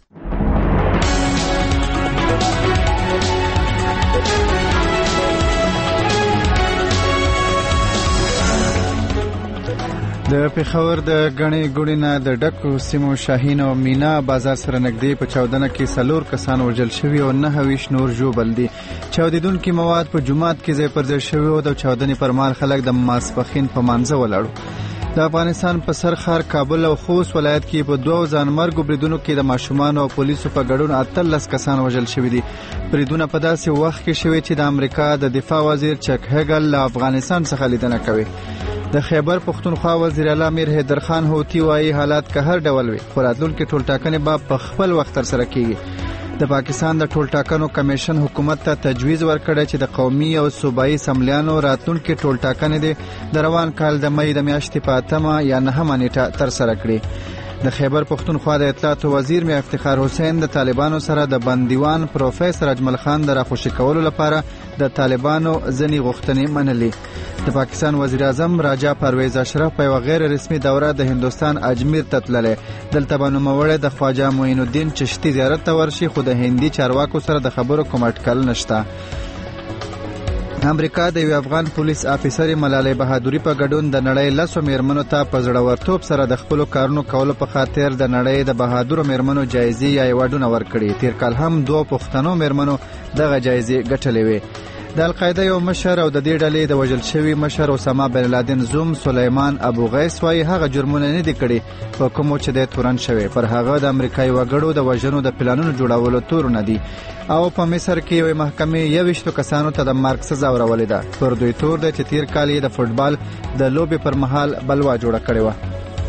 د پېښور د غنې ګوړې نه د ډکو سیمو شاهین او مینا بازار سره نږدې په چاودنه کې څلور کسان وژل شوي او نهه ویشت نور ژوبل دي. چاودېدونکي مواد په جومات کې ځای پر ځای شوي او د چاودنې پر مهال خلک د ماسپښین په مانځه ولاړو. د افغانستان په سر ښار کابل او خوست ولایت کې په دوو ځانمرګو بریدونو کې د ماشومانو او پولیسو په ګډون اتلس کسان وژل شوي دي. بریدونه په داسې وخت کې شوي چې د امریکا د دفاع وزیر چک هیګل له افغانستان څخه لیدنه کوي. د خیبر پختونخوا وزیر اعلی میر حیدر خان هوتی وايي حالات که هر ډول وي خو راتلونکي ټولټاکنې به په خپل وخت ترسره کیږي. د پاکستان د ټولټاکنو کمیشن حکومت ته تجویز ورکړی چې د قومي او صوبایي اسمبلیانو راتلونکي ټولټاکنې د د روان کال د مې د میاشتې په اتمه یا نهمه نیټه ترسره کړي. د خیبر پختونخوا د اطلاعات وزیر میا افتخار حسین د طالبانو سره د بندیوان پروفیسور اجمل خان د راخوشي کولو لپاره د طالبانو ځنی غوښتنې منلې. د پاکستان وزیر اعظم راجا پرویز اشرف په یو غیر رسمي دوره د هندستان اجمیر ته تللی. دلته به نوموړی د خواجه معین الدین چشتي زیارت ته ورشي خو د هندي چارواکو سره د خبرو کوم اټکل نشته. امریکا د یو افغان پولیس افیسر ملالۍ بهادوري په ګډون د نړۍ لسو میرمنو ته په زړورتوب سره د خپل کارونو کولو په خاطر د نړۍ د بهادورو میرمنو جایزې یا ایوارډونه ورکړي. تیر کال هم دوه پښتنو میرمنو دغه جایزې ګټلې وې. د القاعده یو مشر او د دې ډلې د وژل شوي مشر اسامه بن لادن زوم سلیمان ابو غیس وايي هغه جرمونه نه دي کړي په کومو چې د تورن شوی پر هغه د امریکایي وګړو د وژنو د پلانونو جوړولو تور نه دي او په مصر کې یو محکمې یوشتو کسانو ته د مرګ سزا ورولې ده پر دوی تور د چې تیر کال د فوتبال د لوبي پر مهال بلوا جوړه کړې و.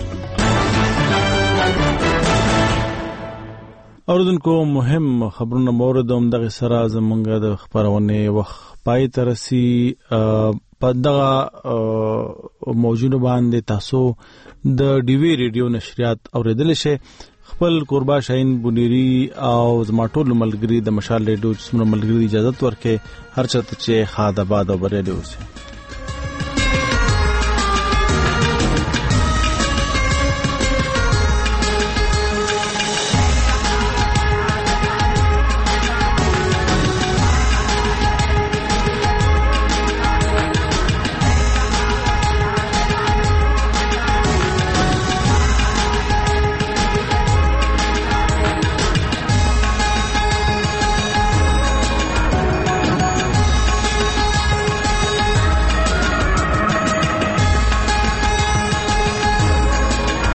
اوردونکو مهم خبرونه موردوم دغه سره زمونږ د خبرونه وخت پای ترسي په دغه موجوده باندې تاسو د ډیوی ریډیو نشریات اوریدل شي. خپل قربا شاهین بونیری او زماټول ملګری د مشال ریډیو سمره ملګری اجازه ورکړي هر چاته چې خاد آباد او بریالي اوسي.